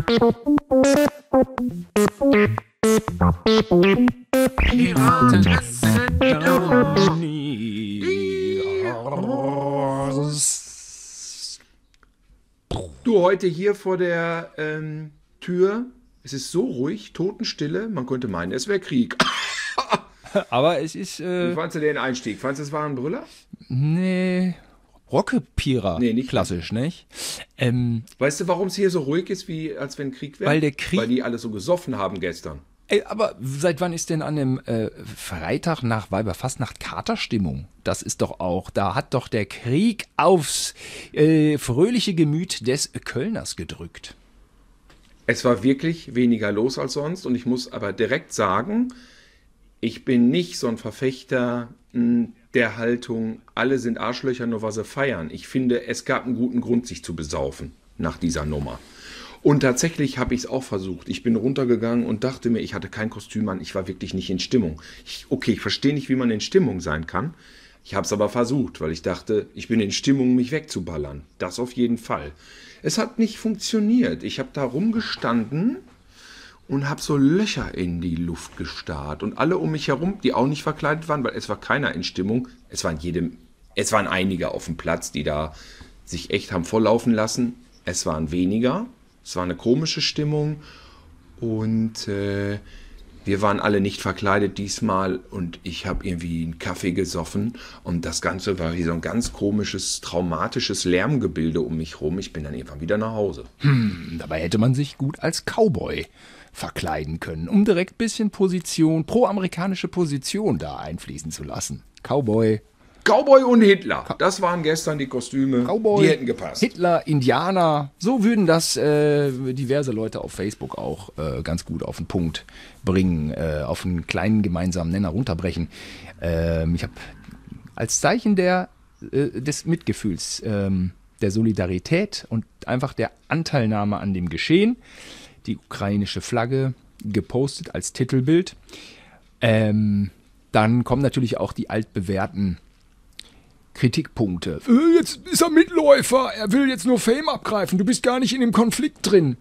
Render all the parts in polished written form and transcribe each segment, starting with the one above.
Du, heute hier vor der Tür, es ist so ruhig, Totenstille, man könnte meinen, es wäre Krieg. Aber es ist... Wie fandst du den Einstieg? Fandst du, es war ein Brüller? Nee, Rockepierer. Nee, nicht klassisch, nicht? Weißt du, warum es hier so ruhig ist, wie als wenn Krieg wäre? Weil der Krieg... Weil die alle so gesoffen haben gestern. Ey, aber seit wann ist denn an dem Freitag nach Weiberfastnacht Katerstimmung? Das ist doch auch, da hat doch der Krieg aufs fröhliche Gemüt des Kölners gedrückt. Es war wirklich weniger los als sonst und ich muss aber direkt sagen, ich bin nicht so ein Verfechter der Haltung, alle sind Arschlöcher, nur weil sie feiern. Ich finde, es gab einen guten Grund, sich zu besaufen nach dieser Nummer. Und tatsächlich habe ich es auch versucht. Ich bin runtergegangen und dachte mir, ich hatte kein Kostüm an, ich war wirklich nicht in Stimmung. Ich verstehe nicht, wie man in Stimmung sein kann. Ich habe es aber versucht, weil ich dachte, ich bin in Stimmung, mich wegzuballern. Das auf jeden Fall. Es hat nicht funktioniert. Ich habe da rumgestanden und habe so Löcher in die Luft gestarrt. Und alle um mich herum, die auch nicht verkleidet waren, weil es war keiner in Stimmung. Es waren einige auf dem Platz, die da sich echt haben volllaufen lassen. Es waren weniger. Es war eine komische Stimmung und wir waren alle nicht verkleidet diesmal und ich habe irgendwie einen Kaffee gesoffen und das Ganze war wie so ein ganz komisches, traumatisches Lärmgebilde um mich rum. Ich bin dann irgendwann wieder nach Hause. Dabei hätte man sich gut als Cowboy verkleiden können, um direkt ein bisschen pro-amerikanische Position da einfließen zu lassen. Cowboy und Hitler, das waren gestern die Kostüme, Cowboy, die hätten gepasst. Hitler, Indianer, so würden das diverse Leute auf Facebook auch ganz gut auf den Punkt bringen, auf einen kleinen gemeinsamen Nenner runterbrechen. Ich habe als Zeichen des Mitgefühls, der Solidarität und einfach der Anteilnahme an dem Geschehen die ukrainische Flagge gepostet als Titelbild. Dann kommen natürlich auch die altbewährten Kritikpunkte. Jetzt ist er Mitläufer, er will jetzt nur Fame abgreifen, du bist gar nicht in dem Konflikt drin.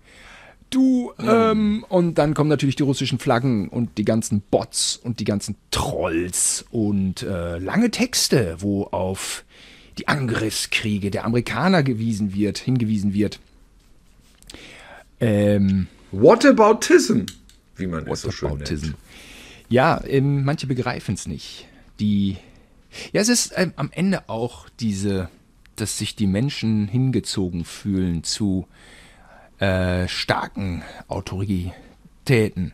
Und dann kommen natürlich die russischen Flaggen und die ganzen Bots und die ganzen Trolls und lange Texte, wo auf die Angriffskriege der Amerikaner hingewiesen wird. Whataboutism, wie man es so schön nennt. Ja, manche begreifen es nicht. Es ist am Ende auch dass sich die Menschen hingezogen fühlen zu starken Autoritäten.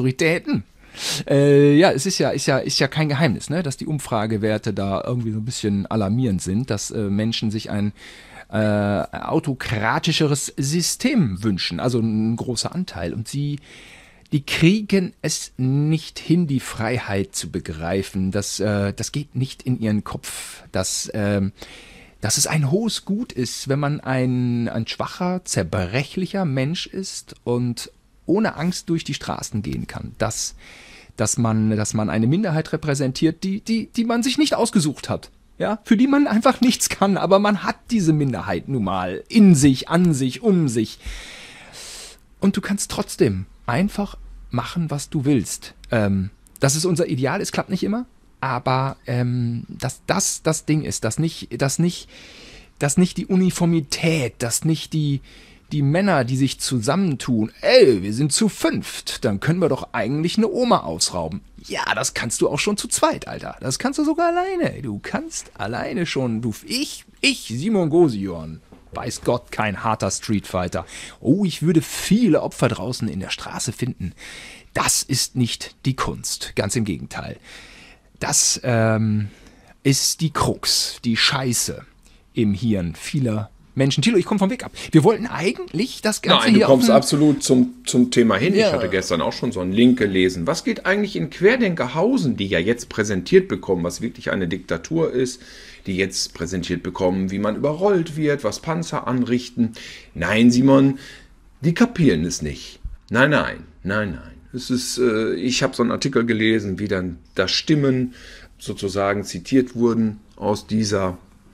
Es ist ja kein Geheimnis, ne, dass die Umfragewerte da irgendwie so ein bisschen alarmierend sind, dass Menschen sich ein autokratischeres System wünschen, also ein großer Anteil. Und die kriegen es nicht hin, die Freiheit zu begreifen. Das geht nicht in ihren Kopf. Dass es ein hohes Gut ist, wenn man ein schwacher, zerbrechlicher Mensch ist und ohne Angst durch die Straßen gehen kann. Dass man eine Minderheit repräsentiert, die man sich nicht ausgesucht hat. Ja, für die man einfach nichts kann, aber man hat diese Minderheit nun mal in sich, an sich, um sich. Und du kannst trotzdem einfach machen, was du willst. Das ist unser Ideal, es klappt nicht immer, aber dass das Ding ist, dass nicht die Uniformität, dass nicht die Männer, die sich zusammentun, wir sind zu 5, dann können wir doch eigentlich eine Oma ausrauben. Ja, das kannst du auch schon zu zweit, Alter. Das kannst du sogar alleine. Du kannst alleine schon, ich, Simon Gosion, weiß Gott, kein harter Streetfighter. Oh, ich würde viele Opfer draußen in der Straße finden. Das ist nicht die Kunst. Ganz im Gegenteil. Das ist die Krux, die Scheiße im Hirn vieler Menschen. Thilo, ich komme vom Weg ab. Wir wollten eigentlich das Ganze Nein, hier... du kommst absolut zum Thema hin. Ja. Ich hatte gestern auch schon so einen Link gelesen. Was geht eigentlich in Querdenkerhausen, die ja jetzt präsentiert bekommen, was wirklich eine Diktatur ist, die jetzt präsentiert bekommen, wie man überrollt wird, was Panzer anrichten. Nein, Simon, die kapieren es nicht. Nein. Es ist, ich habe so einen Artikel gelesen, wie dann da Stimmen sozusagen zitiert wurden aus dieser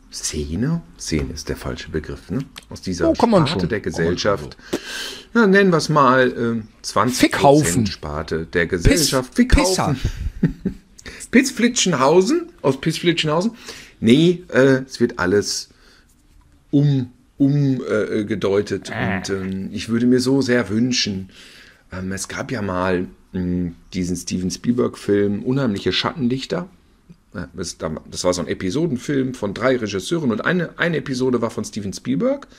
Szene ist der falsche Begriff, ne? Aus dieser kann man Sparte schon. der Gesellschaft. Ja, nennen wir es mal 20% Sparte der Gesellschaft. Fickhaufen. Pitzflitschenhausen, aus Pitzflitschenhausen. Nee, es wird alles gedeutet. Und ich würde mir so sehr wünschen, es gab ja mal diesen Steven Spielberg-Film Unheimliche Schattenlichter. Das war so ein Episodenfilm von 3 Regisseuren und eine Episode war von Steven Spielberg.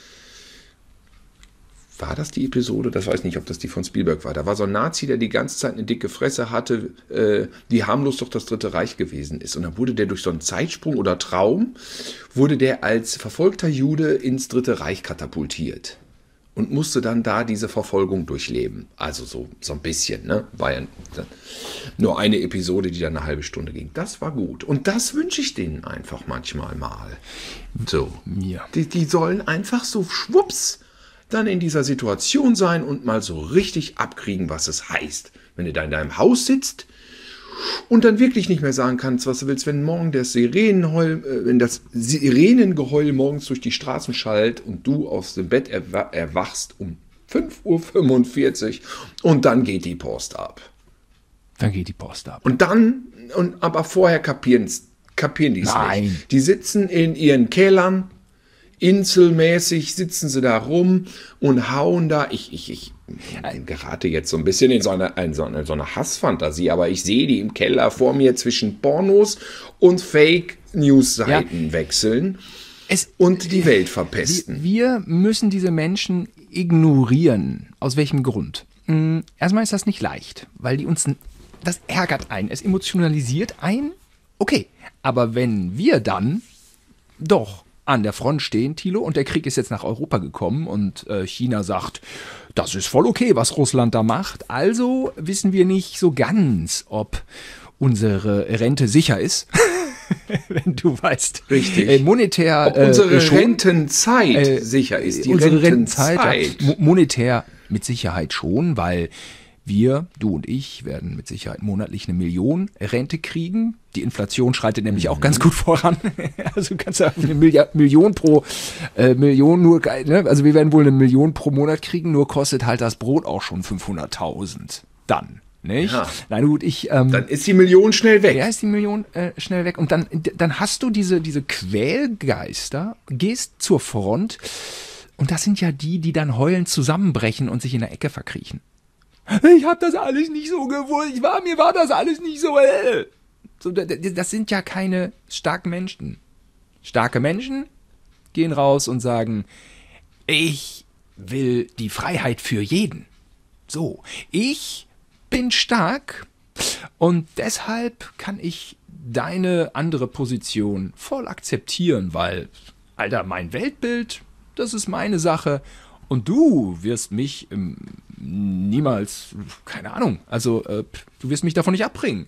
War das die Episode? Das weiß ich nicht, ob das die von Spielberg war. Da war so ein Nazi, der die ganze Zeit eine dicke Fresse hatte, wie harmlos doch das Dritte Reich gewesen ist. Und dann wurde der durch so einen Zeitsprung oder Traum, wurde der als verfolgter Jude ins Dritte Reich katapultiert. Und musste dann da diese Verfolgung durchleben. Also so ein bisschen, ne? War ja nur eine Episode, die dann eine halbe Stunde ging. Das war gut. Und das wünsche ich denen einfach manchmal mal. So. Ja. Die sollen einfach so schwupps dann in dieser Situation sein und mal so richtig abkriegen, was es heißt. Wenn du da in deinem Haus sitzt und dann wirklich nicht mehr sagen kannst, was du willst, wenn morgen das Sirenengeheul morgens durch die Straßen schallt und du aus dem Bett erwachst um 5:45 Uhr und dann geht die Post ab. Aber vorher kapieren die es nicht. Die sitzen in ihren Kellern, inselmäßig sitzen sie da rum und hauen da. Ich gerate jetzt so ein bisschen in so eine Hassfantasie, aber ich sehe die im Keller vor mir zwischen Pornos und Fake-News-Seiten wechseln und die Welt verpesten. Wir müssen diese Menschen ignorieren. Aus welchem Grund? Erstmal ist das nicht leicht, weil das ärgert einen, es emotionalisiert einen. Okay, aber wenn wir dann doch an der Front stehen, Thilo, und der Krieg ist jetzt nach Europa gekommen und China sagt, das ist voll okay, was Russland da macht. Also wissen wir nicht so ganz, ob unsere Rente sicher ist. Wenn du weißt. Richtig. Monetär. Ob unsere Rentenzeit sicher ist. Die unsere Rentenzeit. Monetär mit Sicherheit schon, weil wir, du und ich, werden mit Sicherheit monatlich 1 Million Rente kriegen. Die Inflation schreitet nämlich auch ganz gut voran. Also kannst du eine Million pro Million nur, ne? Also wir werden wohl 1 Million pro Monat kriegen, nur kostet halt das Brot auch schon 500.000 dann. Nicht? Ja. Nein, gut, dann ist die Million schnell weg. Ja, ist die Million schnell weg. Und dann hast du diese Quälgeister, gehst zur Front und das sind ja die dann heulend zusammenbrechen und sich in der Ecke verkriechen. Ich habe das alles nicht so gewusst. Mir war das alles nicht so. So, das sind ja keine starken Menschen. Starke Menschen gehen raus und sagen, ich will die Freiheit für jeden. So, ich bin stark und deshalb kann ich deine andere Position voll akzeptieren, weil, Alter, mein Weltbild, das ist meine Sache und du wirst mich niemals, keine Ahnung, also du wirst mich davon nicht abbringen.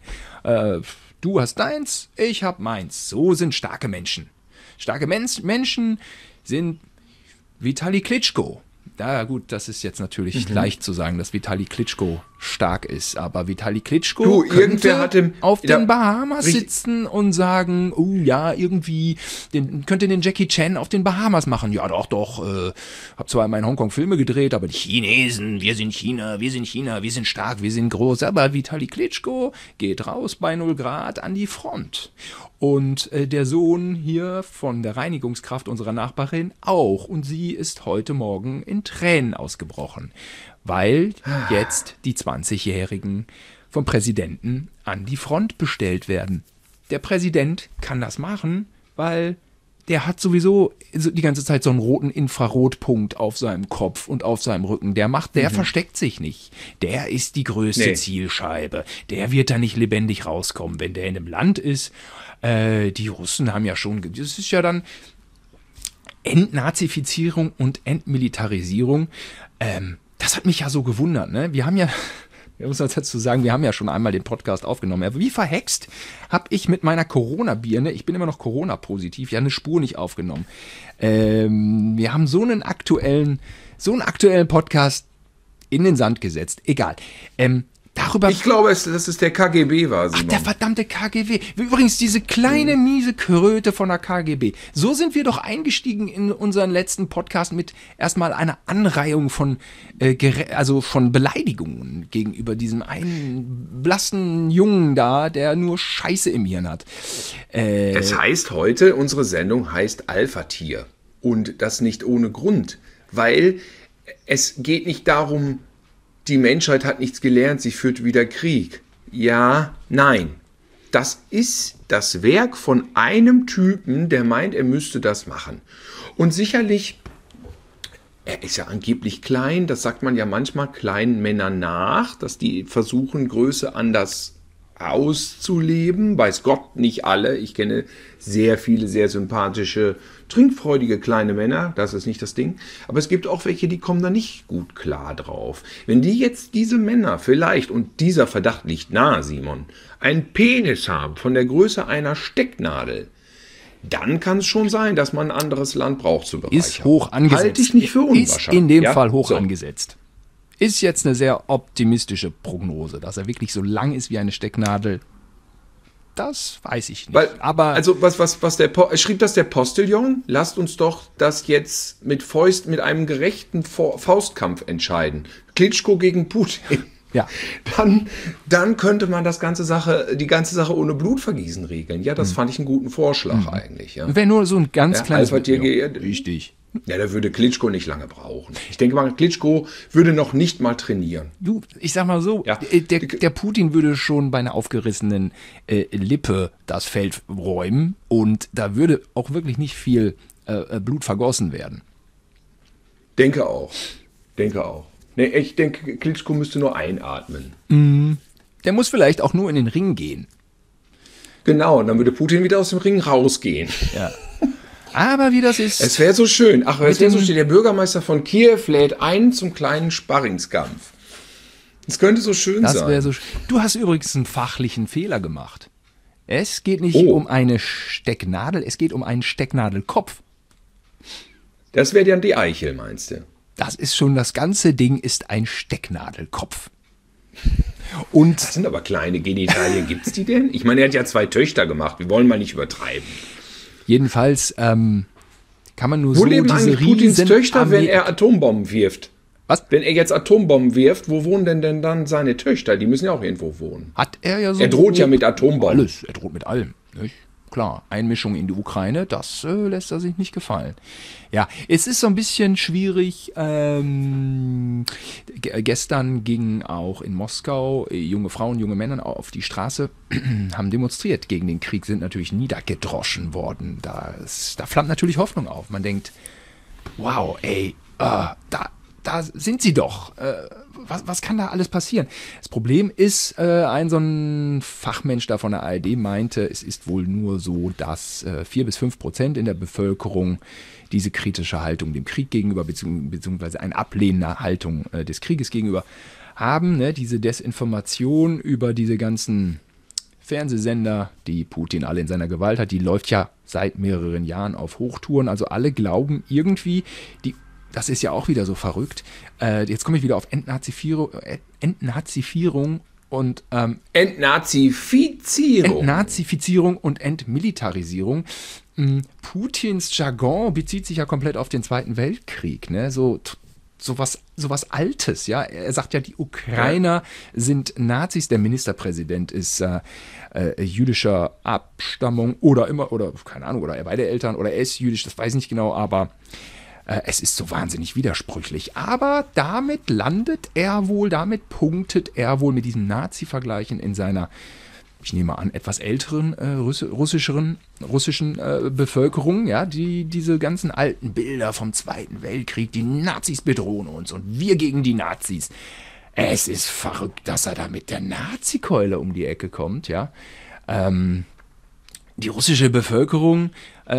Du hast deins, ich hab meins. So sind starke Menschen. Starke Menschen sind Vitali Klitschko. Ja gut, das ist jetzt natürlich leicht zu sagen, dass Vitali Klitschko stark ist, aber Vitali Klitschko könnte auf den Bahamas sitzen und sagen, oh ja, irgendwie, könnte den Jackie Chan auf den Bahamas machen. Ja doch, hab zwar in Hongkong Filme gedreht, aber die Chinesen, wir sind China, wir sind stark, wir sind groß, aber Vitali Klitschko geht raus bei 0 Grad an die Front. Und der Sohn hier von der Reinigungskraft unserer Nachbarin auch. Und sie ist heute Morgen in Tränen ausgebrochen, weil jetzt die 20-Jährigen vom Präsidenten an die Front bestellt werden. Der Präsident kann das machen, weil der hat sowieso die ganze Zeit so einen roten Infrarotpunkt auf seinem Kopf und auf seinem Rücken. Der versteckt sich nicht. Der ist die größte Zielscheibe. Der wird da nicht lebendig rauskommen, wenn der in einem Land ist. Die Russen haben ja schon, das ist ja dann Entnazifizierung und Entmilitarisierung. Das hat mich ja so gewundert, ne? Wir muss dazu sagen, wir haben ja schon einmal den Podcast aufgenommen. Aber wie verhext habe ich mit meiner Corona-Birne, ich bin immer noch Corona-positiv, ja eine Spur nicht aufgenommen. Wir haben so einen aktuellen Podcast in den Sand gesetzt. Egal. darüber... Ich glaube, dass es der KGB war, Ach, Simon. der verdammte KGB. Übrigens, diese kleine, miese Kröte von der KGB. So sind wir doch eingestiegen in unseren letzten Podcast mit erstmal einer Anreihung von, von Beleidigungen gegenüber diesem einen blassen Jungen da, der nur Scheiße im Hirn hat. Es heißt heute, unsere Sendung heißt Alpha-Tier. Und das nicht ohne Grund. Weil es geht nicht darum, die Menschheit hat nichts gelernt, sie führt wieder Krieg. Ja, nein. Das ist das Werk von einem Typen, der meint, er müsste das machen. Und sicherlich, er ist ja angeblich klein, das sagt man ja manchmal kleinen Männern nach, dass die versuchen, Größe anders auszuleben. Weiß Gott, nicht alle. Ich kenne sehr viele sehr sympathische, trinkfreudige kleine Männer. Das ist nicht das Ding. Aber es gibt auch welche, die kommen da nicht gut klar drauf. Wenn die jetzt diese Männer vielleicht, und dieser Verdacht liegt nahe, Simon, einen Penis haben von der Größe einer Stecknadel, dann kann es schon sein, dass man ein anderes Land braucht zu bereichern. Ist hoch angesetzt. Halte ich nicht für unwahrscheinlich. Ist in dem Ja? Fall hoch So. angesetzt. Ist jetzt eine sehr optimistische Prognose, dass er wirklich so lang ist wie eine Stecknadel. Das weiß ich nicht. Weil, aber also schrieb das der Postillon? Lasst uns doch das jetzt mit einem gerechten Faustkampf entscheiden. Klitschko gegen Putin. ja, Dann könnte man die ganze Sache ohne Blutvergießen regeln. Ja, das fand ich einen guten Vorschlag eigentlich. Ja. wäre nur so ein ganz Ja, kleines Alpha-Tier Ja, geehrt. richtig. Ja, da würde Klitschko nicht lange brauchen. Ich denke mal, Klitschko würde noch nicht mal trainieren. Du, ich sag mal so, Ja. der Putin würde schon bei einer aufgerissenen Lippe das Feld räumen und da würde auch wirklich nicht viel Blut vergossen werden. Denke auch. Nee, ich denke, Klitschko müsste nur einatmen. Der muss vielleicht auch nur in den Ring gehen. Genau, und dann würde Putin wieder aus dem Ring rausgehen. Ja. Aber wie das ist... Es wäre so schön. Der Bürgermeister von Kiew lädt ein zum kleinen Sparringskampf. Es könnte so schön Das sein. wäre so. Du hast übrigens einen fachlichen Fehler gemacht. Es geht nicht Oh. um eine Stecknadel, es geht um einen Stecknadelkopf. Das wäre dann die Eichel, meinst du? Das ist schon, das ganze Ding ist ein Stecknadelkopf. Und Das sind aber kleine Genitalien. Gibt's die denn? Ich meine, er hat ja 2 Töchter gemacht. Wir wollen mal nicht übertreiben. jedenfalls kann man nur Wo so leben diese eigentlich Putins riesen Töchter, wenn Armee- er Atombomben wirft? Was? Wenn er jetzt Atombomben wirft, wo wohnen denn dann seine Töchter? Die müssen ja auch irgendwo wohnen. Hat er ja so. Er droht ja mit Atombomben. Alles, er droht mit allem. Nicht? Klar, Einmischung in die Ukraine, das lässt er sich nicht gefallen. Ja, es ist so ein bisschen schwierig. Gestern gingen auch in Moskau junge Frauen, junge Männer auf die Straße, haben demonstriert gegen den Krieg, sind natürlich niedergedroschen worden. Da flammt natürlich Hoffnung auf. Man denkt, wow, ey, da sind sie doch. Was kann da alles passieren? Das Problem ist, so ein Fachmensch da von der ARD meinte, es ist wohl nur so, dass 4-5% in der Bevölkerung diese kritische Haltung dem Krieg gegenüber, beziehungsweise eine ablehnende Haltung des Krieges gegenüber haben. Ne? Diese Desinformation über diese ganzen Fernsehsender, die Putin alle in seiner Gewalt hat, die läuft ja seit mehreren Jahren auf Hochtouren. Also alle glauben irgendwie, das ist ja auch wieder so verrückt. Jetzt komme ich wieder auf Entnazifizierung und Entnazifizierung und Entmilitarisierung. Putins Jargon bezieht sich ja komplett auf den Zweiten Weltkrieg, ne? So was Altes, ja. Er sagt ja, die Ukrainer sind Nazis. Der Ministerpräsident ist jüdischer Abstammung oder keine Ahnung, oder beide Eltern oder er ist jüdisch, das weiß ich nicht genau, aber es ist so wahnsinnig widersprüchlich. Aber damit punktet er wohl mit diesen Nazi-Vergleichen in seiner, ich nehme an, etwas älteren russischen Bevölkerung, ja, die diese ganzen alten Bilder vom Zweiten Weltkrieg, die Nazis bedrohen uns und wir gegen die Nazis. Es ist verrückt, dass er da mit der Nazi-Keule um die Ecke kommt, ja. Die russische Bevölkerung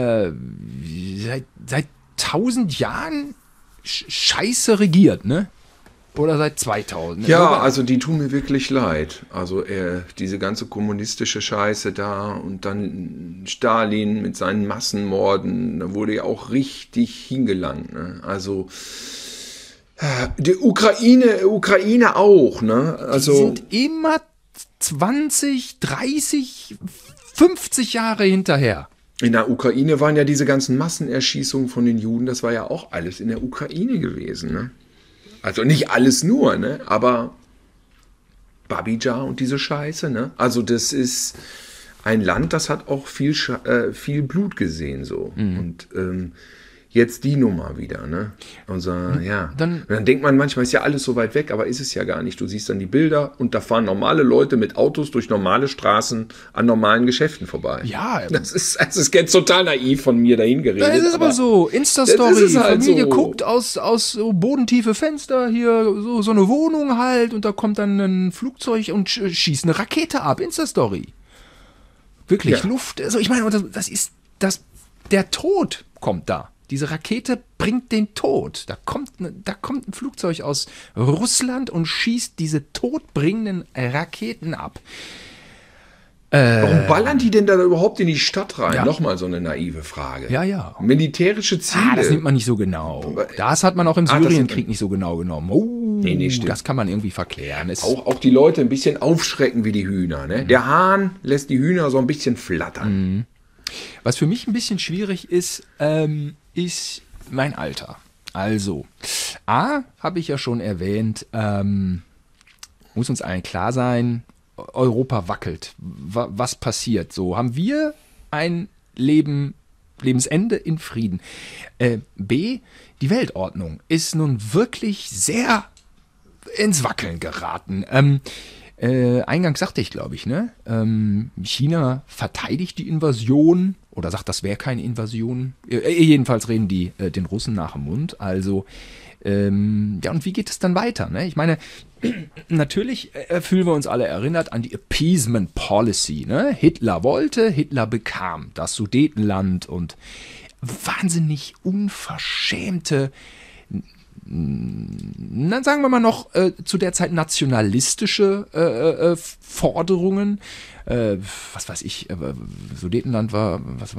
seit 1000 Jahren scheiße regiert, ne? Oder seit 2000. Ja, also die tun mir wirklich leid. Also diese ganze kommunistische Scheiße da und dann Stalin mit seinen Massenmorden, da wurde ja auch richtig hingelangt. Ne? Also Die Ukraine auch, ne? Also Die sind immer 20, 30, 50 Jahre hinterher. in der Ukraine waren ja diese ganzen Massenerschießungen von den Juden, das war ja auch alles in der Ukraine gewesen, ne? Also nicht alles nur, ne? Aber Babija und diese Scheiße, ne? Also das ist ein Land, das hat auch viel Blut gesehen, so. Und jetzt die Nummer wieder, ne? Ja. Und dann denkt man manchmal, ist ja alles so weit weg, aber ist es ja gar nicht. Du siehst dann die Bilder und da fahren normale Leute mit Autos durch normale Straßen an normalen Geschäften vorbei. Ja. Das ist jetzt total naiv von mir dahin geredet. Das ist aber so. Insta-Story, halt Familie so. guckt aus so bodentiefe Fenster hier, so eine Wohnung halt und da kommt dann ein Flugzeug und schießt eine Rakete ab. Insta-Story. Wirklich, Ja. Luft. Also ich meine, der Tod kommt da. Diese Rakete bringt den Tod. Da kommt ein Flugzeug aus Russland und schießt diese todbringenden Raketen ab. Warum ballern die denn da überhaupt in die Stadt rein? Ja. Nochmal so eine naive Frage. Ja. Militärische Ziele. Das nimmt man nicht so genau. Das hat man auch im das nimmt Syrienkrieg nicht so genau genommen. Nee, stimmt. Das kann man irgendwie verklären. Auch die Leute ein bisschen aufschrecken wie die Hühner. Ne? Der Hahn lässt die Hühner so ein bisschen flattern. Was für mich ein bisschen schwierig ist, ist mein Alter. Also, habe ich ja schon erwähnt, muss uns allen klar sein, Europa wackelt. Was passiert? So, haben wir ein Lebensende in Frieden. B, die Weltordnung ist nun wirklich sehr ins Wackeln geraten. Eingangs sagte ich, glaube ich, ne? China verteidigt die Invasion oder sagt, das wäre keine Invasion. Jedenfalls reden die den Russen nach dem Mund. Also, und wie geht es dann weiter? Ne? Ich meine, natürlich fühlen wir uns alle erinnert an die Appeasement Policy. Ne? Hitler wollte, Hitler bekam das Sudetenland und wahnsinnig unverschämte, dann sagen wir mal noch zu der Zeit nationalistische Forderungen. Was weiß ich, Sudetenland war,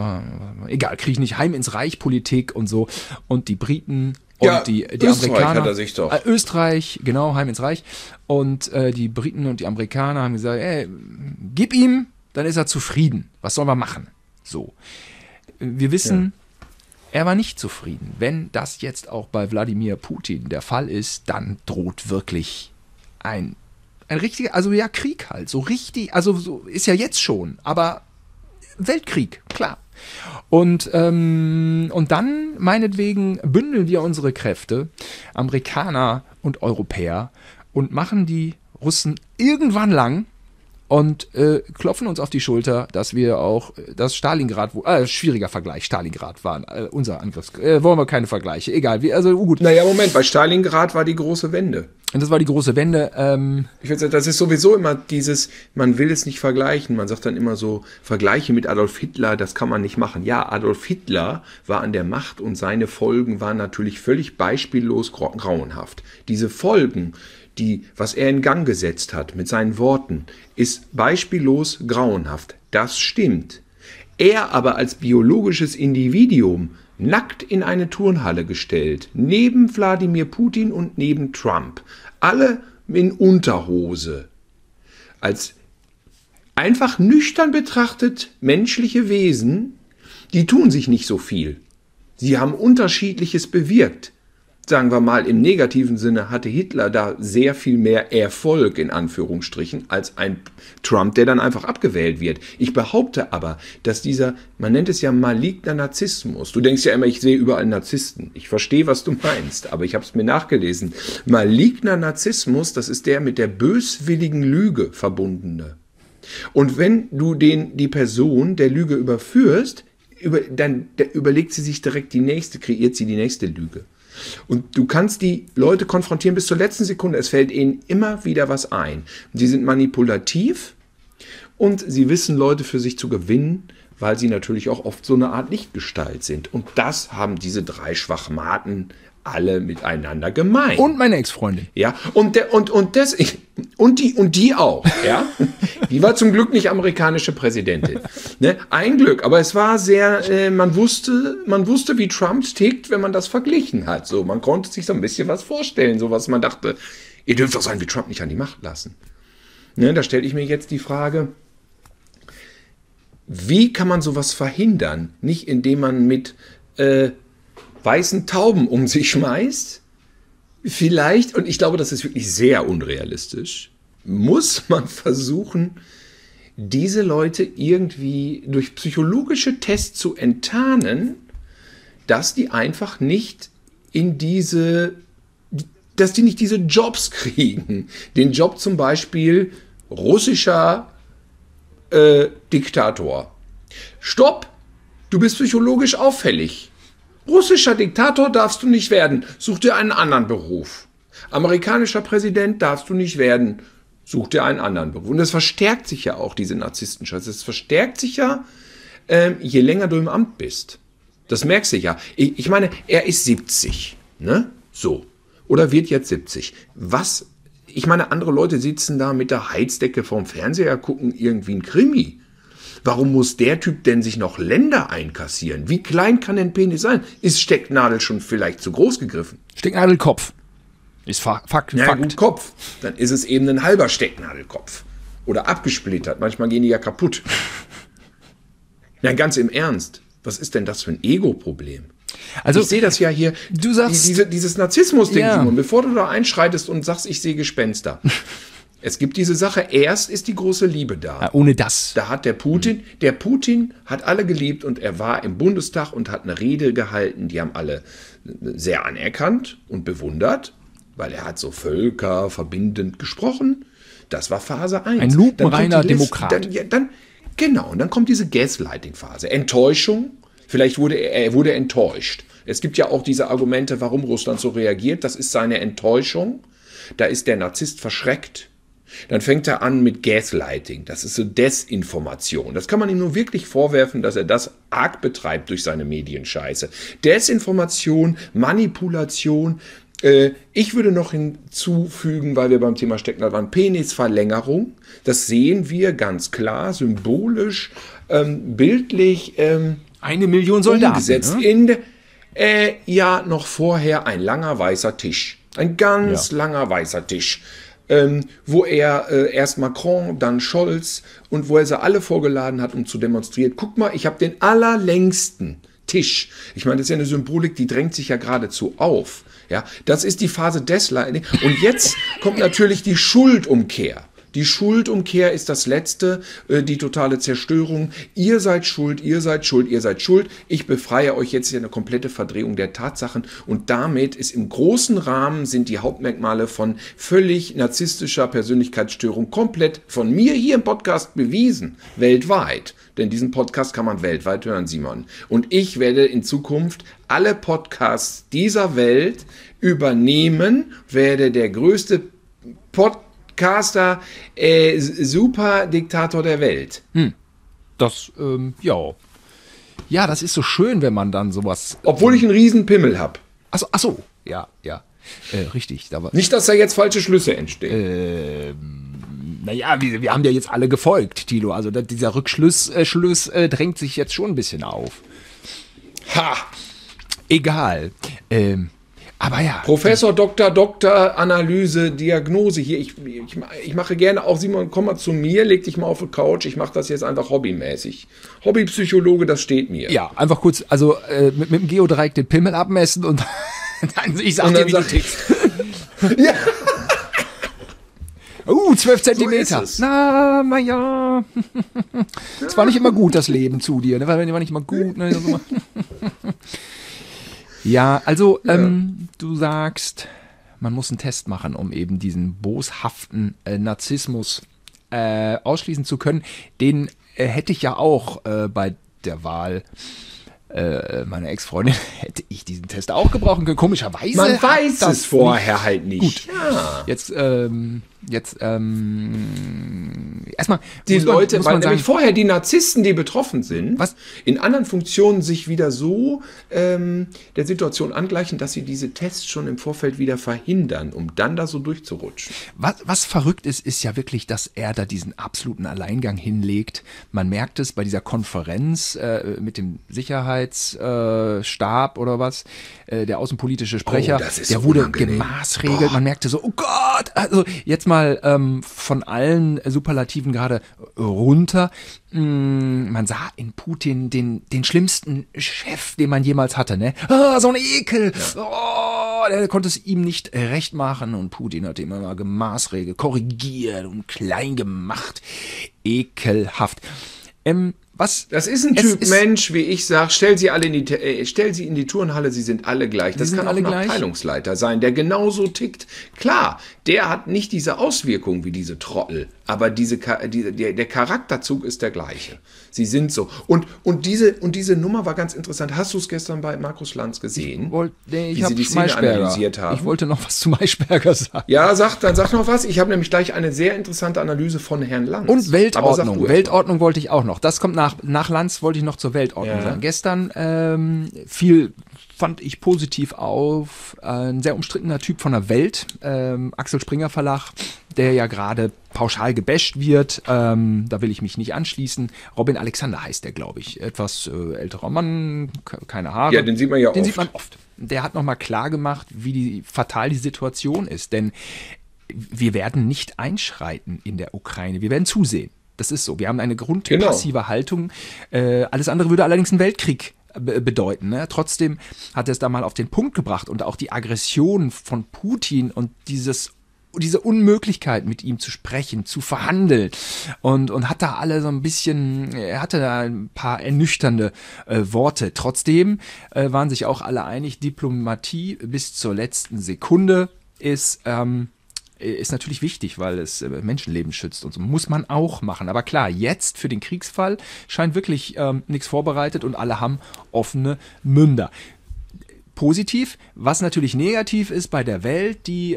egal, kriege ich nicht, Heim ins Reich Politik und so. Und die Briten und Ja, die Österreich Amerikaner. hat er sich doch. Österreich, genau, Heim ins Reich. Und die Briten und die Amerikaner haben gesagt, gib ihm, dann ist er zufrieden. Was sollen wir machen? So. Wir wissen, er war nicht zufrieden. Wenn das jetzt auch bei Wladimir Putin der Fall ist, dann droht wirklich ein richtiger, also ja, Krieg halt. So richtig, also so ist ja jetzt schon, aber Weltkrieg, klar. Und dann, meinetwegen, bündeln wir unsere Kräfte, Amerikaner und Europäer, und machen die Russen irgendwann lang und klopfen uns auf die Schulter, dass wir auch das Stalingrad, schwieriger Vergleich, Stalingrad war unser Angriffs... wollen wir keine Vergleiche, egal. Gut. Naja, Moment, bei Stalingrad war die große Wende. Und das war die große Wende. Ich würde sagen, das ist sowieso immer dieses, man will es nicht vergleichen. Man sagt dann immer so, Vergleiche mit Adolf Hitler, das kann man nicht machen. Ja, Adolf Hitler war an der Macht und seine Folgen waren natürlich völlig beispiellos grauenhaft. Diese Folgen, was er in Gang gesetzt hat mit seinen Worten, ist beispiellos grauenhaft. Das stimmt. Er aber als biologisches Individuum nackt in eine Turnhalle gestellt, neben Wladimir Putin und neben Trump, alle in Unterhose, als einfach nüchtern betrachtet menschliche Wesen, die tun sich nicht so viel. Sie haben Unterschiedliches bewirkt. Sagen wir mal, im negativen Sinne hatte Hitler da sehr viel mehr Erfolg, in Anführungsstrichen, als ein Trump, der dann einfach abgewählt wird. Ich behaupte aber, dass man nennt es ja maligner Narzissmus. Du denkst ja immer, ich sehe überall Narzissten. Ich verstehe, was du meinst, aber ich habe es mir nachgelesen. Maligner Narzissmus, das ist der mit der böswilligen Lüge verbundene. Und wenn du die Person der Lüge überführst, dann überlegt sie sich direkt kreiert sie die nächste Lüge. Und du kannst die Leute konfrontieren bis zur letzten Sekunde. Es fällt ihnen immer wieder was ein. Sie sind manipulativ und sie wissen, Leute für sich zu gewinnen, weil sie natürlich auch oft so eine Art Lichtgestalt sind. Und das haben diese 3 Schwachmaten alle miteinander gemein. Und meine Ex-Freundin. Ja, und die auch, ja. Die war zum Glück nicht amerikanische Präsidentin. Ne? Ein Glück, aber es war sehr, man wusste, wie Trump tickt, wenn man das verglichen hat. So, man konnte sich so ein bisschen was vorstellen, so was man dachte, ihr dürft doch sein wie Trump nicht an die Macht lassen. Ne, da stelle ich mir jetzt die Frage, wie kann man sowas verhindern? Nicht indem man mit weißen Tauben um sich schmeißt. Vielleicht, und ich glaube, das ist wirklich sehr unrealistisch, muss man versuchen, diese Leute irgendwie durch psychologische Tests zu enttarnen, dass die einfach nicht dass die nicht diese Jobs kriegen. Den Job zum Beispiel russischer Diktator. Stopp! Du bist psychologisch auffällig. Russischer Diktator darfst du nicht werden. Such dir einen anderen Beruf. Amerikanischer Präsident darfst du nicht werden. Such dir einen anderen Beruf. Und das verstärkt sich ja auch, diese Narzisstenscheiße. Es verstärkt sich ja, je länger du im Amt bist. Das merkst du ja. Ich meine, er ist 70. Ne? So. Oder wird jetzt 70. Was? Ich meine, andere Leute sitzen da mit der Heizdecke vorm Fernseher, gucken irgendwie einen Krimi. Warum muss der Typ denn sich noch Länder einkassieren? Wie klein kann ein Penis sein? Ist Stecknadel schon vielleicht zu groß gegriffen? Stecknadelkopf. Ist Fakt. Ja, gut, Kopf. Dann ist es eben ein halber Stecknadelkopf. Oder abgesplittert. Manchmal gehen die ja kaputt. Ja, ganz im Ernst. Was ist denn das für ein Ego-Problem? Also, ich sehe das ja hier, du sagst, dieses Narzissmus-Ding, ja. Simon, bevor du da einschreitest und sagst, ich sehe Gespenster. Es gibt diese Sache, erst ist die große Liebe da. Ja, ohne das. Da hat der Putin hat alle geliebt und er war im Bundestag und hat eine Rede gehalten, die haben alle sehr anerkannt und bewundert, weil er hat so völkerverbindend gesprochen. Das war Phase 1. Ein lupenreiner Demokrat. Genau, und dann kommt diese Gaslighting-Phase. Enttäuschung, vielleicht wurde er enttäuscht. Es gibt ja auch diese Argumente, warum Russland so reagiert. Das ist seine Enttäuschung. Da ist der Narzisst verschreckt. Dann fängt er an mit Gaslighting. Das ist so Desinformation. Das kann man ihm nur wirklich vorwerfen, dass er das arg betreibt durch seine Medienscheiße. Desinformation, Manipulation. Ich würde noch hinzufügen, weil wir beim Thema Stecknadel waren, Penisverlängerung. Das sehen wir ganz klar, symbolisch, bildlich. 1 Million Soldaten. Umgesetzt. Ne? Noch vorher ein langer weißer Tisch. Ein ganz langer weißer Tisch. Wo er erst Macron, dann Scholz und wo er sie alle vorgeladen hat, um zu demonstrieren. Guck mal, ich habe den allerlängsten Tisch. Ich meine, das ist ja eine Symbolik, die drängt sich ja geradezu auf. Ja, das ist die Phase des Leidens. Und jetzt kommt natürlich die Schuldumkehr. Die Schuldumkehr ist das Letzte, die totale Zerstörung. Ihr seid schuld, ihr seid schuld, ihr seid schuld. Ich befreie euch jetzt hier eine komplette Verdrehung der Tatsachen. Und damit ist im großen Rahmen sind die Hauptmerkmale von völlig narzisstischer Persönlichkeitsstörung komplett von mir hier im Podcast bewiesen. Weltweit. Denn diesen Podcast kann man weltweit hören, Simon. Und ich werde in Zukunft alle Podcasts dieser Welt übernehmen, werde der größte Podcaster, Superdiktator der Welt. Das, ja, das ist so schön, wenn man dann sowas... Obwohl ich einen riesen Pimmel habe. Ach so, ja. Richtig. Nicht, dass da jetzt falsche Schlüsse entstehen. Naja, wir haben ja jetzt alle gefolgt, Thilo. Also dieser Rückschluss drängt sich jetzt schon ein bisschen auf. Ha! Egal. Aber ja. Professor, Doktor, Analyse, Diagnose hier. Ich mache gerne auch, Simon, komm mal zu mir, leg dich mal auf die Couch. Ich mache das jetzt einfach hobbymäßig. Hobbypsychologe, das steht mir. Ja, einfach kurz, also mit dem Geodreieck den Pimmel abmessen und dann, ich sag dir, wie du tickst. Ja. 12 Zentimeter. So Na ja. Es war nicht immer gut, das Leben zu dir. Ne? War nicht immer gut. Ne? Ja, also du sagst, man muss einen Test machen, um eben diesen boshaften Narzissmus ausschließen zu können. Den hätte ich ja auch bei der Wahl meiner Ex-Freundin, hätte ich diesen Test auch gebrauchen können. Komischerweise. Man weiß es vorher halt nicht. Gut. Ja. Jetzt Jetzt erstmal die Leute, muss weil man sagen, nämlich vorher die Narzissten, die betroffen sind, Was? in anderen Funktionen sich wieder so der Situation angleichen, dass sie diese Tests schon im Vorfeld wieder verhindern, um dann da so durchzurutschen. Was verrückt ist ja wirklich, dass er da diesen absoluten Alleingang hinlegt. Man merkt es bei dieser Konferenz mit dem Sicherheitsstab oder was, der außenpolitische Sprecher, das ist der so wurde unangenehm. gemaßregelt. Man merkte so, oh Gott, also jetzt mal von allen Superlativen gerade runter. Man sah in Putin den schlimmsten Chef, den man jemals hatte, ne? Ah, so ein Ekel! Oh, der konnte es ihm nicht recht machen und Putin hat ihn immer gemaßregelt, korrigiert und klein gemacht. Ekelhaft. Was? Das ist ein Typ Mensch, wie ich sage, stell sie in die Turnhalle, sie sind alle gleich. Das kann auch ein Abteilungsleiter sein, der genauso tickt. Klar, der hat nicht diese Auswirkungen wie diese Trottel, aber der Charakterzug ist der gleiche. Sie sind so. Und diese Nummer war ganz interessant. Hast du es gestern bei Markus Lanz gesehen? Wie sie die Szene analysiert haben? Ich wollte noch was zu Maischberger sagen. Ja, sag noch was. Ich habe nämlich gleich eine sehr interessante Analyse von Herrn Lanz. Und Weltordnung. Weltordnung wollte ich auch noch. Das kommt nach Lanz, wollte ich noch zur Weltordnung sagen. Gestern fand ich positiv auf, ein sehr umstrittener Typ von der Welt, Axel Springer Verlag, der ja gerade pauschal gebasht wird, da will ich mich nicht anschließen. Robin Alexander heißt der, glaube ich, etwas älterer Mann, keine Haare. Ja, den sieht man ja oft. Den sieht man oft. Der hat nochmal klar gemacht, wie fatal die Situation ist, denn wir werden nicht einschreiten in der Ukraine, wir werden zusehen. Das ist so. Wir haben eine grundpassive Haltung. Alles andere würde allerdings einen Weltkrieg bedeuten. Ne? Trotzdem hat er es da mal auf den Punkt gebracht und auch die Aggression von Putin und diese Unmöglichkeit, mit ihm zu sprechen, zu verhandeln und hat da alle so ein bisschen, er hatte da ein paar ernüchternde Worte. Trotzdem waren sich auch alle einig, Diplomatie bis zur letzten Sekunde ist natürlich wichtig, weil es Menschenleben schützt und so muss man auch machen. Aber klar, jetzt für den Kriegsfall scheint wirklich nichts vorbereitet und alle haben offene Münder. Positiv, was natürlich negativ ist bei der Welt, die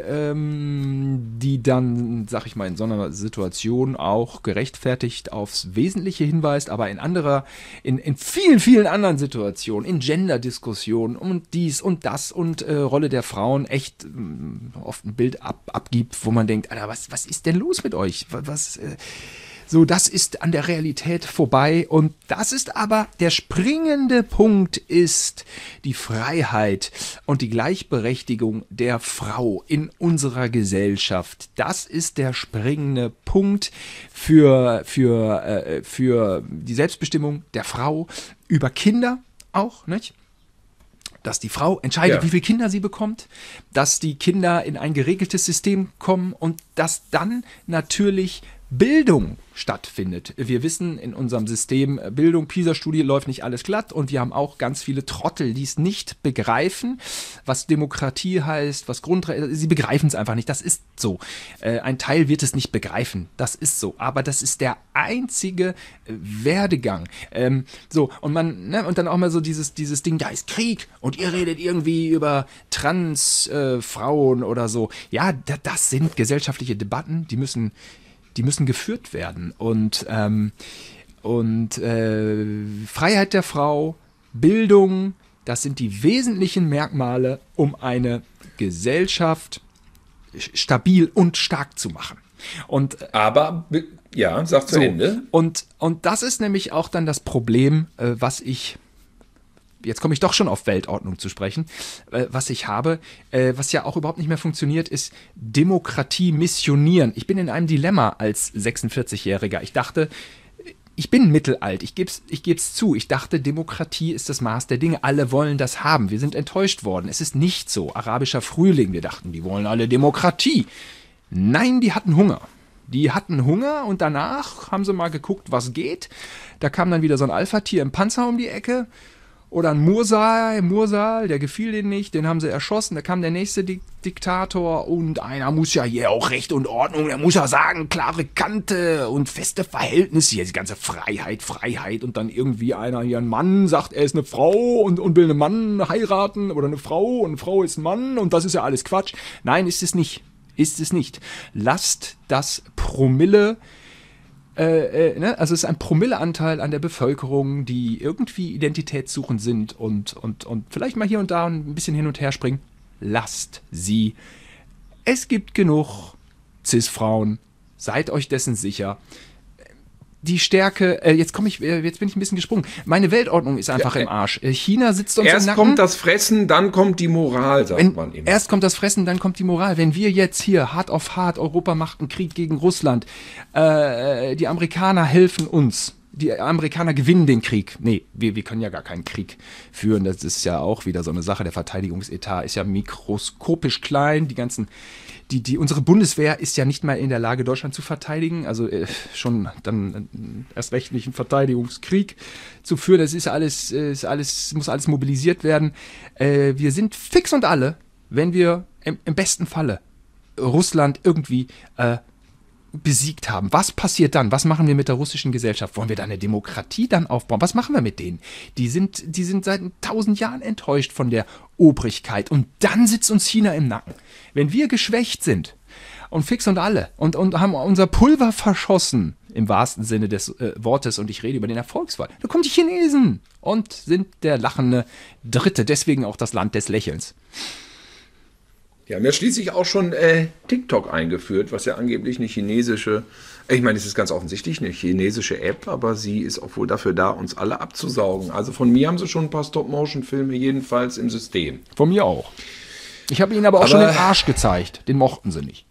dann, sag ich mal, in so einer Situation auch gerechtfertigt aufs Wesentliche hinweist, aber in vielen, vielen anderen Situationen, in Gender-Diskussionen und dies und das und Rolle der Frauen echt oft ein Bild abgibt, wo man denkt, Alter, was ist denn los mit euch? So, das ist an der Realität vorbei und das ist aber der springende Punkt ist die Freiheit und die Gleichberechtigung der Frau in unserer Gesellschaft. Das ist der springende Punkt für die Selbstbestimmung der Frau über Kinder auch, nicht? Dass die Frau entscheidet, wie viele Kinder sie bekommt, dass die Kinder in ein geregeltes System kommen und dass dann natürlich Bildung stattfindet. Wir wissen in unserem System Bildung, PISA-Studie läuft nicht alles glatt und wir haben auch ganz viele Trottel, die es nicht begreifen, was Demokratie heißt, was Grundrechte, sie begreifen es einfach nicht, das ist so. Ein Teil wird es nicht begreifen, das ist so, aber das ist der einzige Werdegang. Und dann auch mal so dieses Ding, da ist Krieg und ihr redet irgendwie über Trans-Frauen oder so. Ja, das sind gesellschaftliche Debatten, die müssen geführt werden und Freiheit der Frau, Bildung, das sind die wesentlichen Merkmale, um eine Gesellschaft stabil und stark zu machen. Sag zu Ende. Und das ist nämlich auch dann das Problem, jetzt komme ich doch schon auf Weltordnung zu sprechen, was ich habe, was ja auch überhaupt nicht mehr funktioniert, ist Demokratie missionieren. Ich bin in einem Dilemma als 46-Jähriger. Ich dachte, ich bin mittelalt, ich geb's zu. Ich dachte, Demokratie ist das Maß der Dinge. Alle wollen das haben. Wir sind enttäuscht worden. Es ist nicht so. Arabischer Frühling, wir dachten, die wollen alle Demokratie. Nein, die hatten Hunger. Die hatten Hunger und danach haben sie mal geguckt, was geht. Da kam dann wieder so ein Alpha-Tier im Panzer um die Ecke. Oder ein Mursal, der gefiel denen nicht, den haben sie erschossen, da kam der nächste Diktator und einer muss ja hier auch Recht und Ordnung, der muss ja sagen, klare Kante und feste Verhältnisse, hier die ganze Freiheit und dann irgendwie einer hier, ein Mann, sagt, er ist eine Frau und will einen Mann heiraten oder eine Frau und eine Frau ist ein Mann und das ist ja alles Quatsch. Nein, ist es nicht. Ist es nicht. Lasst das Promille, also es ist ein Promilleanteil an der Bevölkerung, die irgendwie identitätssuchend sind und vielleicht mal hier und da ein bisschen hin und her springen. Lasst sie. Es gibt genug Cis-Frauen. Seid euch dessen sicher. Die Stärke, jetzt bin ich ein bisschen gesprungen. Meine Weltordnung ist einfach im Arsch. China sitzt uns im Nacken. Erst kommt das Fressen, dann kommt die Moral, sagt man immer. Erst kommt das Fressen, dann kommt die Moral. Wenn wir jetzt hier hart auf hart, Europa macht einen Krieg gegen Russland, die Amerikaner helfen uns. Die Amerikaner gewinnen den Krieg. Nee, wir können ja gar keinen Krieg führen. Das ist ja auch wieder so eine Sache. Der Verteidigungsetat ist ja mikroskopisch klein. Unsere Bundeswehr ist ja nicht mal in der Lage, Deutschland zu verteidigen. Also schon dann erst recht nicht einen Verteidigungskrieg zu führen. Das ist alles, muss alles mobilisiert werden. Wir sind fix und alle, wenn wir im besten Falle Russland irgendwie besiegt haben. Was passiert dann? Was machen wir mit der russischen Gesellschaft? Wollen wir da eine Demokratie dann aufbauen? Was machen wir mit denen? Die sind seit 1000 Jahren enttäuscht von der Obrigkeit. Und dann sitzt uns China im Nacken. Wenn wir geschwächt sind und fix und alle und haben unser Pulver verschossen, im wahrsten Sinne des Wortes, und ich rede über den Erfolgsfall, da kommen die Chinesen und sind der lachende Dritte. Deswegen auch das Land des Lächelns. Die haben ja schließlich auch schon TikTok eingeführt, was ja angeblich eine chinesische, ich meine, es ist ganz offensichtlich eine chinesische App, aber sie ist auch wohl dafür da, uns alle abzusaugen. Also von mir haben sie schon ein paar Stop-Motion-Filme jedenfalls im System. Von mir auch. Ich habe ihnen aber auch schon den Arsch gezeigt. Den mochten sie nicht.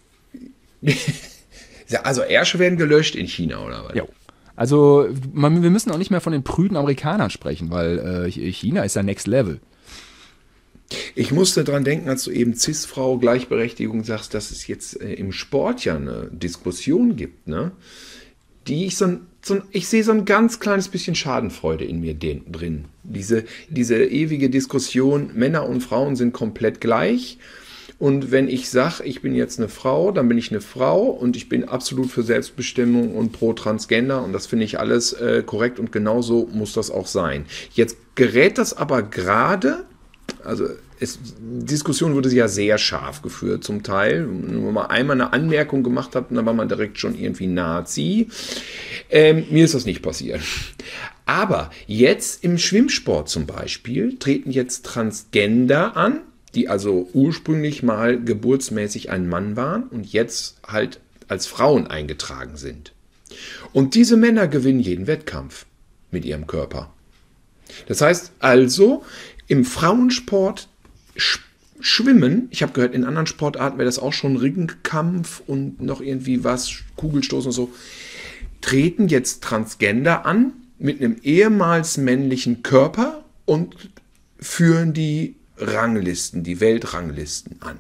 Also Ärsche werden gelöscht in China, oder was? Ja. Also wir müssen auch nicht mehr von den prüden Amerikanern sprechen, weil China ist ja Next Level. Ich musste dran denken, als du eben Cis-Frau, Gleichberechtigung sagst, dass es jetzt im Sport ja eine Diskussion gibt, ne? Die ich sehe so ein ganz kleines bisschen Schadenfreude in mir drin. Diese ewige Diskussion, Männer und Frauen sind komplett gleich. Und wenn ich sage, ich bin jetzt eine Frau, dann bin ich eine Frau und ich bin absolut für Selbstbestimmung und pro Transgender und das finde ich alles korrekt und genauso muss das auch sein. Jetzt gerät das aber gerade, also Diskussion wurde ja sehr scharf geführt zum Teil, wenn man einmal eine Anmerkung gemacht hat, dann war man direkt schon irgendwie Nazi. Mir ist das nicht passiert. Aber jetzt im Schwimmsport zum Beispiel treten jetzt Transgender an, die also ursprünglich mal geburtsmäßig ein Mann waren und jetzt halt als Frauen eingetragen sind. Und diese Männer gewinnen jeden Wettkampf mit ihrem Körper. Das heißt also, im Frauensport Schwimmen, ich habe gehört, in anderen Sportarten wäre das auch schon Ringkampf und noch irgendwie was, Kugelstoßen und so, treten jetzt Transgender an mit einem ehemals männlichen Körper und führen die Ranglisten, die Weltranglisten an.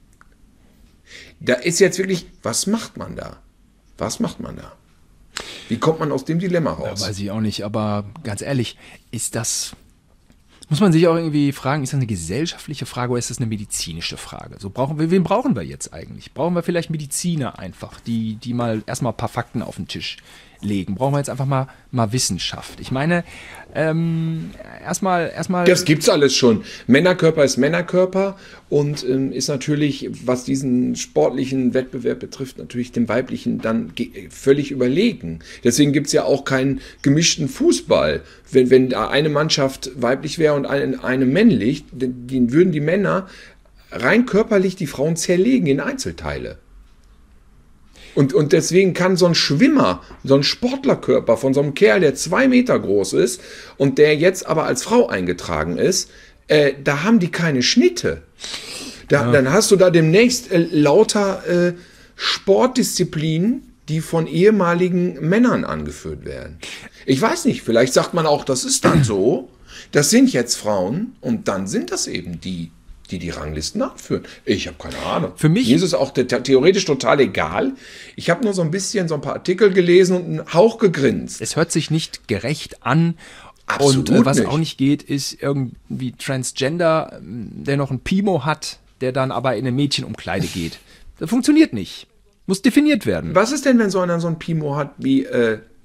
Da ist jetzt wirklich, was macht man da? Was macht man da? Wie kommt man aus dem Dilemma raus? Weiß ich auch nicht, aber ganz ehrlich, muss man sich auch irgendwie fragen, ist das eine gesellschaftliche Frage oder ist das eine medizinische Frage? Wen brauchen wir jetzt eigentlich? Brauchen wir vielleicht Mediziner einfach, die mal erstmal ein paar Fakten auf den Tisch legen? Brauchen wir jetzt einfach mal Wissenschaft? Ich meine, erstmal. Das gibt's alles schon. Männerkörper ist Männerkörper und ist natürlich, was diesen sportlichen Wettbewerb betrifft, natürlich dem weiblichen dann völlig überlegen. Deswegen gibt's ja auch keinen gemischten Fußball. Wenn da eine Mannschaft weiblich wäre und eine männlich, dann würden die Männer rein körperlich die Frauen zerlegen in Einzelteile. Und deswegen kann so ein Schwimmer, so ein Sportlerkörper von so einem Kerl, der 2 Meter groß ist und der jetzt aber als Frau eingetragen ist, da haben die keine Schnitte. Dann hast du da demnächst lauter Sportdisziplinen, die von ehemaligen Männern angeführt werden. Ich weiß nicht, vielleicht sagt man auch, das ist dann so, das sind jetzt Frauen und dann sind das eben die Ranglisten anführen. Ich habe keine Ahnung. Für mich Mir ist es auch theoretisch total egal. Ich habe nur so ein paar Artikel gelesen und einen Hauch gegrinst. Es hört sich nicht gerecht an. Absolut und was nicht. auch nicht geht, ist irgendwie Transgender, der noch ein Pimo hat, der dann aber in eine Mädchenumkleide geht. Das funktioniert nicht. Muss definiert werden. Was ist denn, wenn so einer so ein Pimo hat wie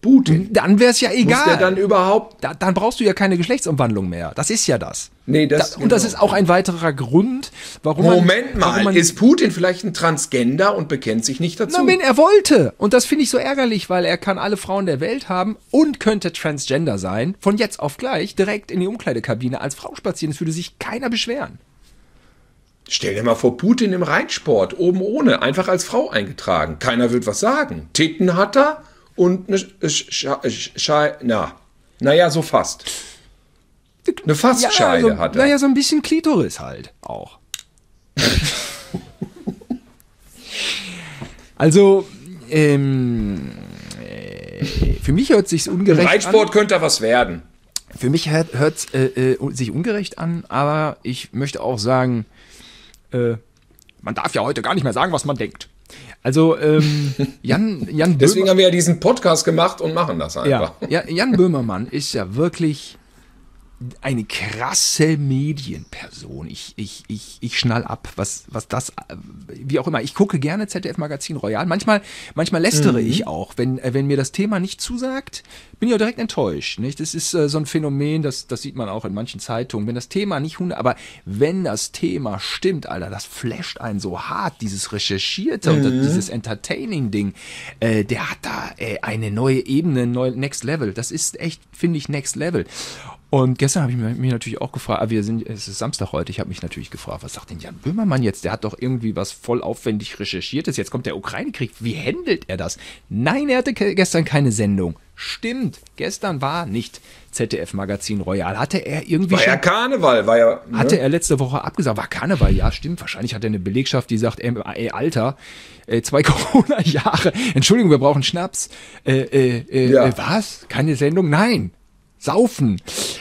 Putin. Dann wäre es ja egal. Muss der dann überhaupt... Dann brauchst du ja keine Geschlechtsumwandlung mehr. Das ist ja das. Nee, Und das ist auch ein weiterer Grund, warum man... Ist Putin vielleicht ein Transgender und bekennt sich nicht dazu? Na, wenn er wollte. Und das finde ich so ärgerlich, weil er kann alle Frauen der Welt haben und könnte Transgender sein. Von jetzt auf gleich direkt in die Umkleidekabine als Frau spazieren. Es würde sich keiner beschweren. Stell dir mal vor, Putin im Reitsport, oben ohne, einfach als Frau eingetragen. Keiner wird was sagen. Titten hat er und naja, so fast. Eine Fastscheide hat er. Naja, so ein bisschen Klitoris halt auch. Also, für mich hört es sich ungerecht an. Reitsport könnte was werden. Für mich hört es sich ungerecht an, aber ich möchte auch sagen, man darf ja heute gar nicht mehr sagen, was man denkt. Also Jan Böhmermann, deswegen haben wir ja diesen Podcast gemacht und machen das einfach. Ja, Jan Böhmermann ist ja wirklich eine krasse Medienperson. Ich schnall ab, was das, wie auch immer. Ich gucke gerne ZDF Magazin Royal. Manchmal lästere ich auch, wenn mir das Thema nicht zusagt, bin ich auch direkt enttäuscht. Nicht? Das ist so ein Phänomen, das sieht man auch in manchen Zeitungen. Wenn das Thema nicht aber wenn das Thema stimmt, Alter, das flasht einen so hart, dieses Recherchierte und dieses Entertaining-Ding, der hat da eine neue Ebene, Next Level. Das ist echt, finde ich, Next Level. Und gestern habe ich mich natürlich auch gefragt, es ist Samstag heute, ich habe mich natürlich gefragt, was sagt denn Jan Böhmermann jetzt? Der hat doch irgendwie was voll aufwendig Recherchiertes, jetzt kommt der Ukraine-Krieg, wie handelt er das? Nein, er hatte gestern keine Sendung. Stimmt, gestern war nicht ZDF Magazin Royal. Hatte er irgendwie ja Karneval, war ja... Ne? Hatte er letzte Woche abgesagt, war Karneval, ja stimmt, wahrscheinlich hat er eine Belegschaft, die sagt, ey Alter, 2 Corona-Jahre, Entschuldigung, wir brauchen Schnaps. Was? Keine Sendung? Nein. Saufen.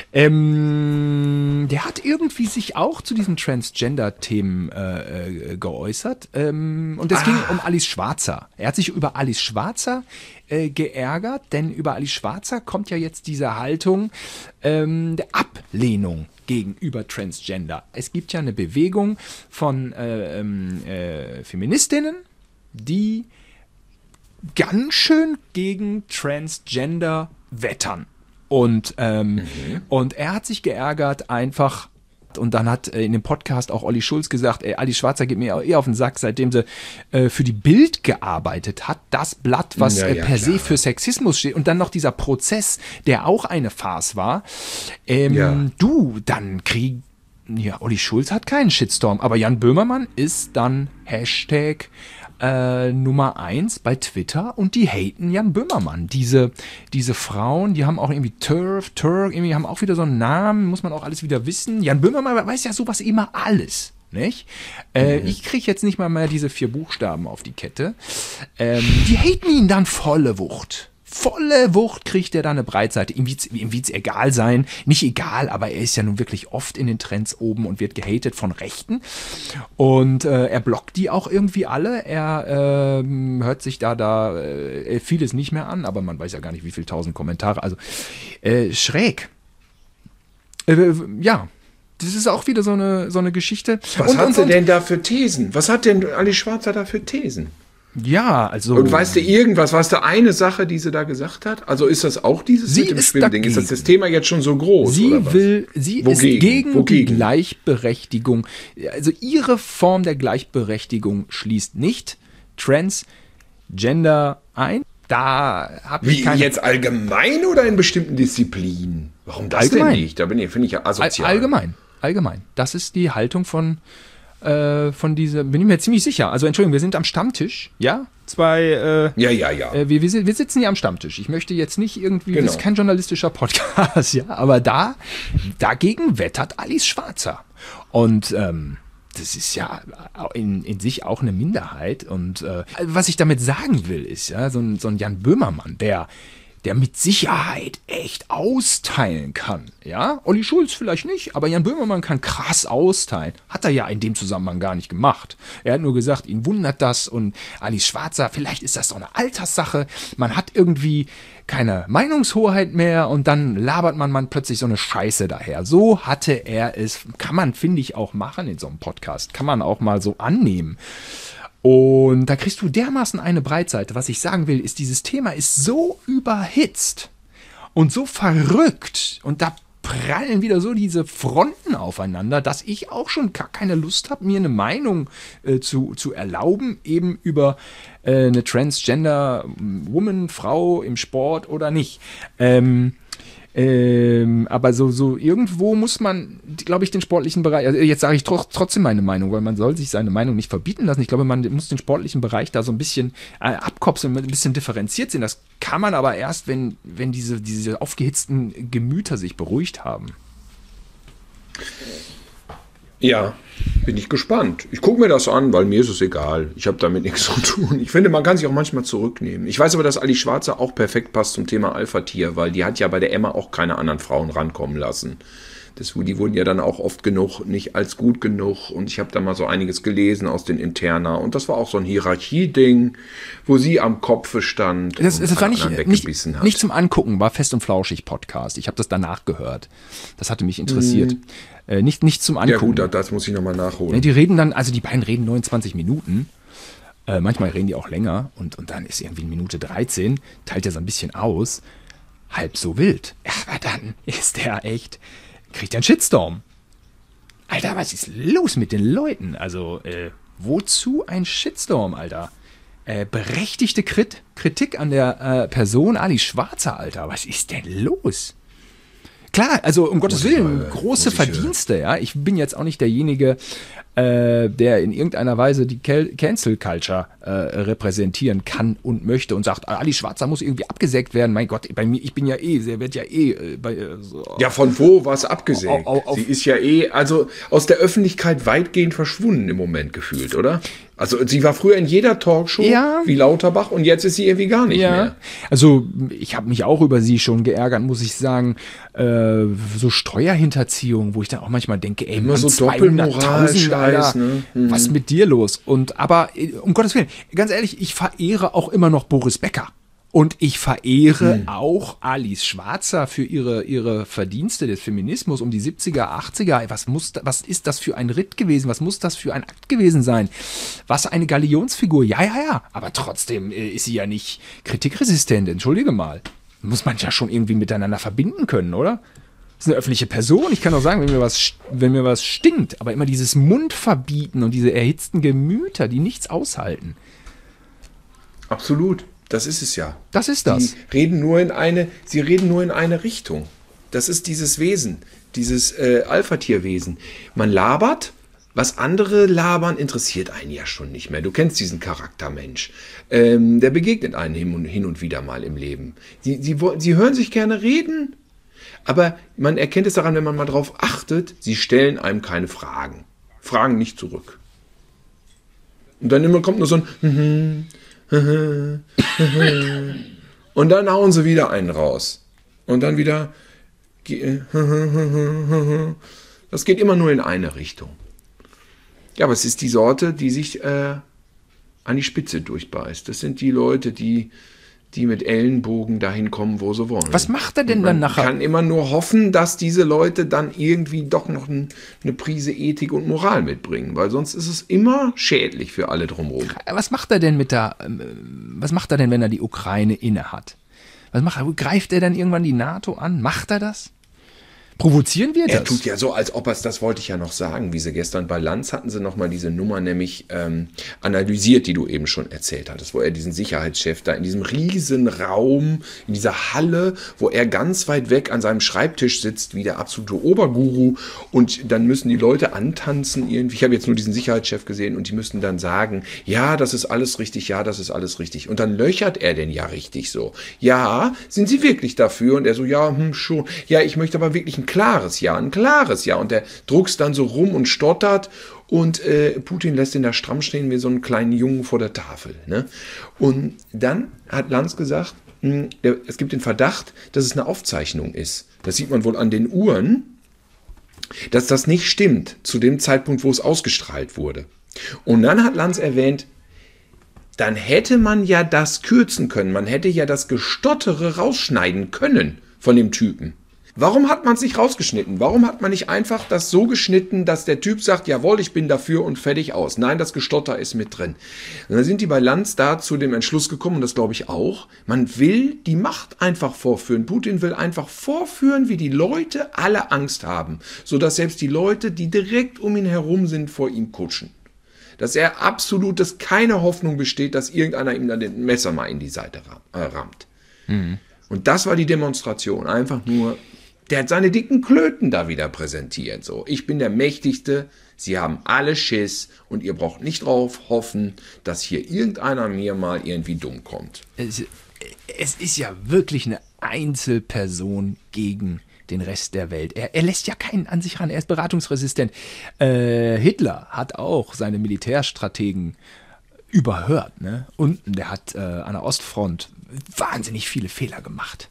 Der hat irgendwie sich auch zu diesen Transgender-Themen geäußert. Und es ging um Alice Schwarzer. Er hat sich über Alice Schwarzer geärgert, denn über Alice Schwarzer kommt ja jetzt diese Haltung der Ablehnung gegenüber Transgender. Es gibt ja eine Bewegung von Feministinnen, die ganz schön gegen Transgender wettern. Und er hat sich geärgert einfach, und dann hat in dem Podcast auch Olli Schulz gesagt, Alice Schwarzer geht mir eher auf den Sack, seitdem sie für die Bild gearbeitet hat, das Blatt, was per se für Sexismus steht, und dann noch dieser Prozess, der auch eine Farce war. Olli Schulz hat keinen Shitstorm, aber Jan Böhmermann ist dann Hashtag Nummer 1 bei Twitter und die haten Jan Böhmermann. Diese Frauen, die haben auch irgendwie Turk, irgendwie haben auch wieder so einen Namen, muss man auch alles wieder wissen. Jan Böhmermann weiß ja sowas immer alles, nicht? Ich kriege jetzt nicht mal mehr diese 4 Buchstaben auf die Kette. Die haten ihn dann volle Wucht. Volle Wucht kriegt er da eine Breitseite. Ihm wird's egal sein. Nicht egal, aber er ist ja nun wirklich oft in den Trends oben und wird gehatet von Rechten. Und er blockt die auch irgendwie alle. Er hört sich da vieles nicht mehr an, aber man weiß ja gar nicht, wie viele 1000 Kommentare. Also schräg. Das ist auch wieder so eine Geschichte. Was hat sie denn da für Thesen? Was hat denn Alice Schwarzer da für Thesen? Ja, also... Und weißt du eine Sache, die sie da gesagt hat? Also ist das auch dieses mit dem Schwimmding? Ist das Thema jetzt schon so groß? Sie ist gegen die Gleichberechtigung. Also ihre Form der Gleichberechtigung schließt nicht Transgender ein. Da habe ich keine... Jetzt allgemein oder in bestimmten Disziplinen? Warum das allgemein. Denn nicht? Da finde ich ja asozial. Allgemein. Das ist die Haltung von dieser, bin ich mir ziemlich sicher. Also Entschuldigung, wir sind am Stammtisch, ja? Wir sitzen hier am Stammtisch. Ich möchte jetzt nicht irgendwie, das ist kein journalistischer Podcast, ja, aber dagegen wettert Alice Schwarzer. Und das ist ja in sich auch eine Minderheit. Und was ich damit sagen will, ist ja, so ein Jan Böhmermann, der mit Sicherheit echt austeilen kann. Ja, Olli Schulz vielleicht nicht, aber Jan Böhmermann kann krass austeilen. Hat er ja in dem Zusammenhang gar nicht gemacht. Er hat nur gesagt, ihn wundert das, und Alice Schwarzer, vielleicht ist das so eine Alterssache. Man hat irgendwie keine Meinungshoheit mehr und dann labert man plötzlich so eine Scheiße daher. So hatte er es, kann man, finde ich, auch machen in so einem Podcast. Kann man auch mal so annehmen. Und da kriegst du dermaßen eine Breitseite. Was ich sagen will, ist, dieses Thema ist so überhitzt und so verrückt und da prallen wieder so diese Fronten aufeinander, dass ich auch schon gar keine Lust habe, mir eine Meinung zu erlauben, eben über eine Transgender Woman, Frau im Sport oder nicht. Aber so irgendwo muss man, glaube ich, den sportlichen Bereich, also jetzt sage ich trotzdem meine Meinung, weil man soll sich seine Meinung nicht verbieten lassen. Ich glaube, man muss den sportlichen Bereich da so ein bisschen abkopseln, ein bisschen differenziert sehen. Das kann man aber erst, wenn diese aufgehitzten Gemüter sich beruhigt haben. Ja, bin ich gespannt. Ich gucke mir das an, weil mir ist es egal. Ich habe damit nichts zu tun. Ich finde, man kann sich auch manchmal zurücknehmen. Ich weiß aber, dass Alice Schwarzer auch perfekt passt zum Thema Alpha-Tier, weil die hat ja bei der Emma auch keine anderen Frauen rankommen lassen. Die wurden ja dann auch oft genug nicht als gut genug. Und ich habe da mal so einiges gelesen aus den Interna. Und das war auch so ein Hierarchie-Ding, wo sie am Kopfe stand das und war weggebissen hat. Nicht zum Angucken, war Fest und Flauschig Podcast. Ich habe das danach gehört. Das hatte mich interessiert. Nicht zum Angucken. Ja gut, das muss ich nochmal nachholen. Die reden dann, also die beiden reden 29 Minuten. Manchmal reden die auch länger. Und dann ist irgendwie in Minute 13, teilt er so ein bisschen aus. Halb so wild. Ja, aber dann ist der echt, kriegt er einen Shitstorm. Alter, was ist los mit den Leuten? Also, wozu ein Shitstorm, Alter? Berechtigte Kritik an der Person Alice Schwarzer, Alter. Was ist denn los? Klar, also um Gottes Willen, große Verdienste, ja. Ich bin jetzt auch nicht derjenige, der in irgendeiner Weise die Cancel Culture repräsentieren kann und möchte und sagt, Alice Schwarzer muss irgendwie abgesägt werden. Mein Gott, bei mir, ich bin ja sie wird ja Ja, von wo war es abgesägt? Sie ist ja also aus der Öffentlichkeit weitgehend verschwunden im Moment gefühlt, oder? Also sie war früher in jeder Talkshow wie Lauterbach und jetzt ist sie irgendwie gar nicht mehr. Also ich habe mich auch über sie schon geärgert, muss ich sagen. So Steuerhinterziehung, wo ich dann auch manchmal denke, ey, immer so Doppelmoral-Scheiß, ne? Was ist mit dir los? Aber um Gottes Willen, ganz ehrlich, ich verehre auch immer noch Boris Becker. Und ich verehre auch Alice Schwarzer für ihre Verdienste des Feminismus um die 70er, 80er. Was ist das für ein Ritt gewesen? Was muss das für ein Akt gewesen sein? Was eine Galionsfigur? Ja. Aber trotzdem ist sie ja nicht kritikresistent. Entschuldige mal. Muss man ja schon irgendwie miteinander verbinden können, oder? Das ist eine öffentliche Person. Ich kann auch sagen, wenn mir was stinkt. Aber immer dieses Mundverbieten und diese erhitzten Gemüter, die nichts aushalten. Absolut. Das ist es ja. Das ist das. Sie reden nur in eine Richtung. Das ist dieses Wesen, dieses Alpha-Tier-Wesen. Man labert, was andere labern, interessiert einen ja schon nicht mehr. Du kennst diesen Charaktermensch. Der begegnet einem hin und wieder mal im Leben. Sie hören sich gerne reden, aber man erkennt es daran, wenn man mal drauf achtet, sie stellen einem keine Fragen. Fragen nicht zurück. Und dann immer kommt nur so ein und dann hauen sie wieder einen raus. Und dann wieder das geht immer nur in eine Richtung. Ja, aber es ist die Sorte, die sich an die Spitze durchbeißt. Das sind die Leute, die mit Ellenbogen dahin kommen, wo sie wollen. Was macht er denn dann nachher? Man kann immer nur hoffen, dass diese Leute dann irgendwie doch noch eine Prise Ethik und Moral mitbringen, weil sonst ist es immer schädlich für alle drumherum. Was macht er denn wenn er die Ukraine innehat? Greift er dann irgendwann die NATO an? Macht er das? Provozieren wir das? Er tut ja so, als ob das wollte ich ja noch sagen, wie sie gestern bei Lanz hatten sie nochmal diese Nummer nämlich analysiert, die du eben schon erzählt hattest, wo er diesen Sicherheitschef da in diesem riesen Raum, in dieser Halle, wo er ganz weit weg an seinem Schreibtisch sitzt, wie der absolute Oberguru und dann müssen die Leute antanzen irgendwie. Ich habe jetzt nur diesen Sicherheitschef gesehen und die müssen dann sagen, ja, das ist alles richtig, ja, das ist alles richtig. Und dann löchert er den ja richtig so. Ja, sind Sie wirklich dafür? Und er so, ja, schon. Ja, ich möchte aber wirklich ein klares Ja. Und der druckst dann so rum und stottert und Putin lässt ihn da stramm stehen wie so einen kleinen Jungen vor der Tafel. Ne? Und dann hat Lanz gesagt, es gibt den Verdacht, dass es eine Aufzeichnung ist. Das sieht man wohl an den Uhren, dass das nicht stimmt zu dem Zeitpunkt, wo es ausgestrahlt wurde. Und dann hat Lanz erwähnt, dann hätte man ja das kürzen können. Man hätte ja das Gestottere rausschneiden können von dem Typen. Warum hat man es nicht rausgeschnitten? Warum hat man nicht einfach das so geschnitten, dass der Typ sagt, jawohl, ich bin dafür und fertig aus? Nein, das Gestotter ist mit drin. Und dann sind die bei Lanz da zu dem Entschluss gekommen, und das glaube ich auch, man will die Macht einfach vorführen. Putin will einfach vorführen, wie die Leute alle Angst haben, sodass selbst die Leute, die direkt um ihn herum sind, vor ihm kutschen. Dass keine Hoffnung besteht, dass irgendeiner ihm dann den Messer mal in die Seite rammt. Mhm. Und das war die Demonstration. Einfach nur, der hat seine dicken Klöten da wieder präsentiert. So, ich bin der Mächtigste, Sie haben alle Schiss und ihr braucht nicht drauf hoffen, dass hier irgendeiner mir mal irgendwie dumm kommt. Es ist ja wirklich eine Einzelperson gegen den Rest der Welt. Er lässt ja keinen an sich ran, er ist beratungsresistent. Hitler hat auch seine Militärstrategen überhört, ne? Und der hat an der Ostfront wahnsinnig viele Fehler gemacht.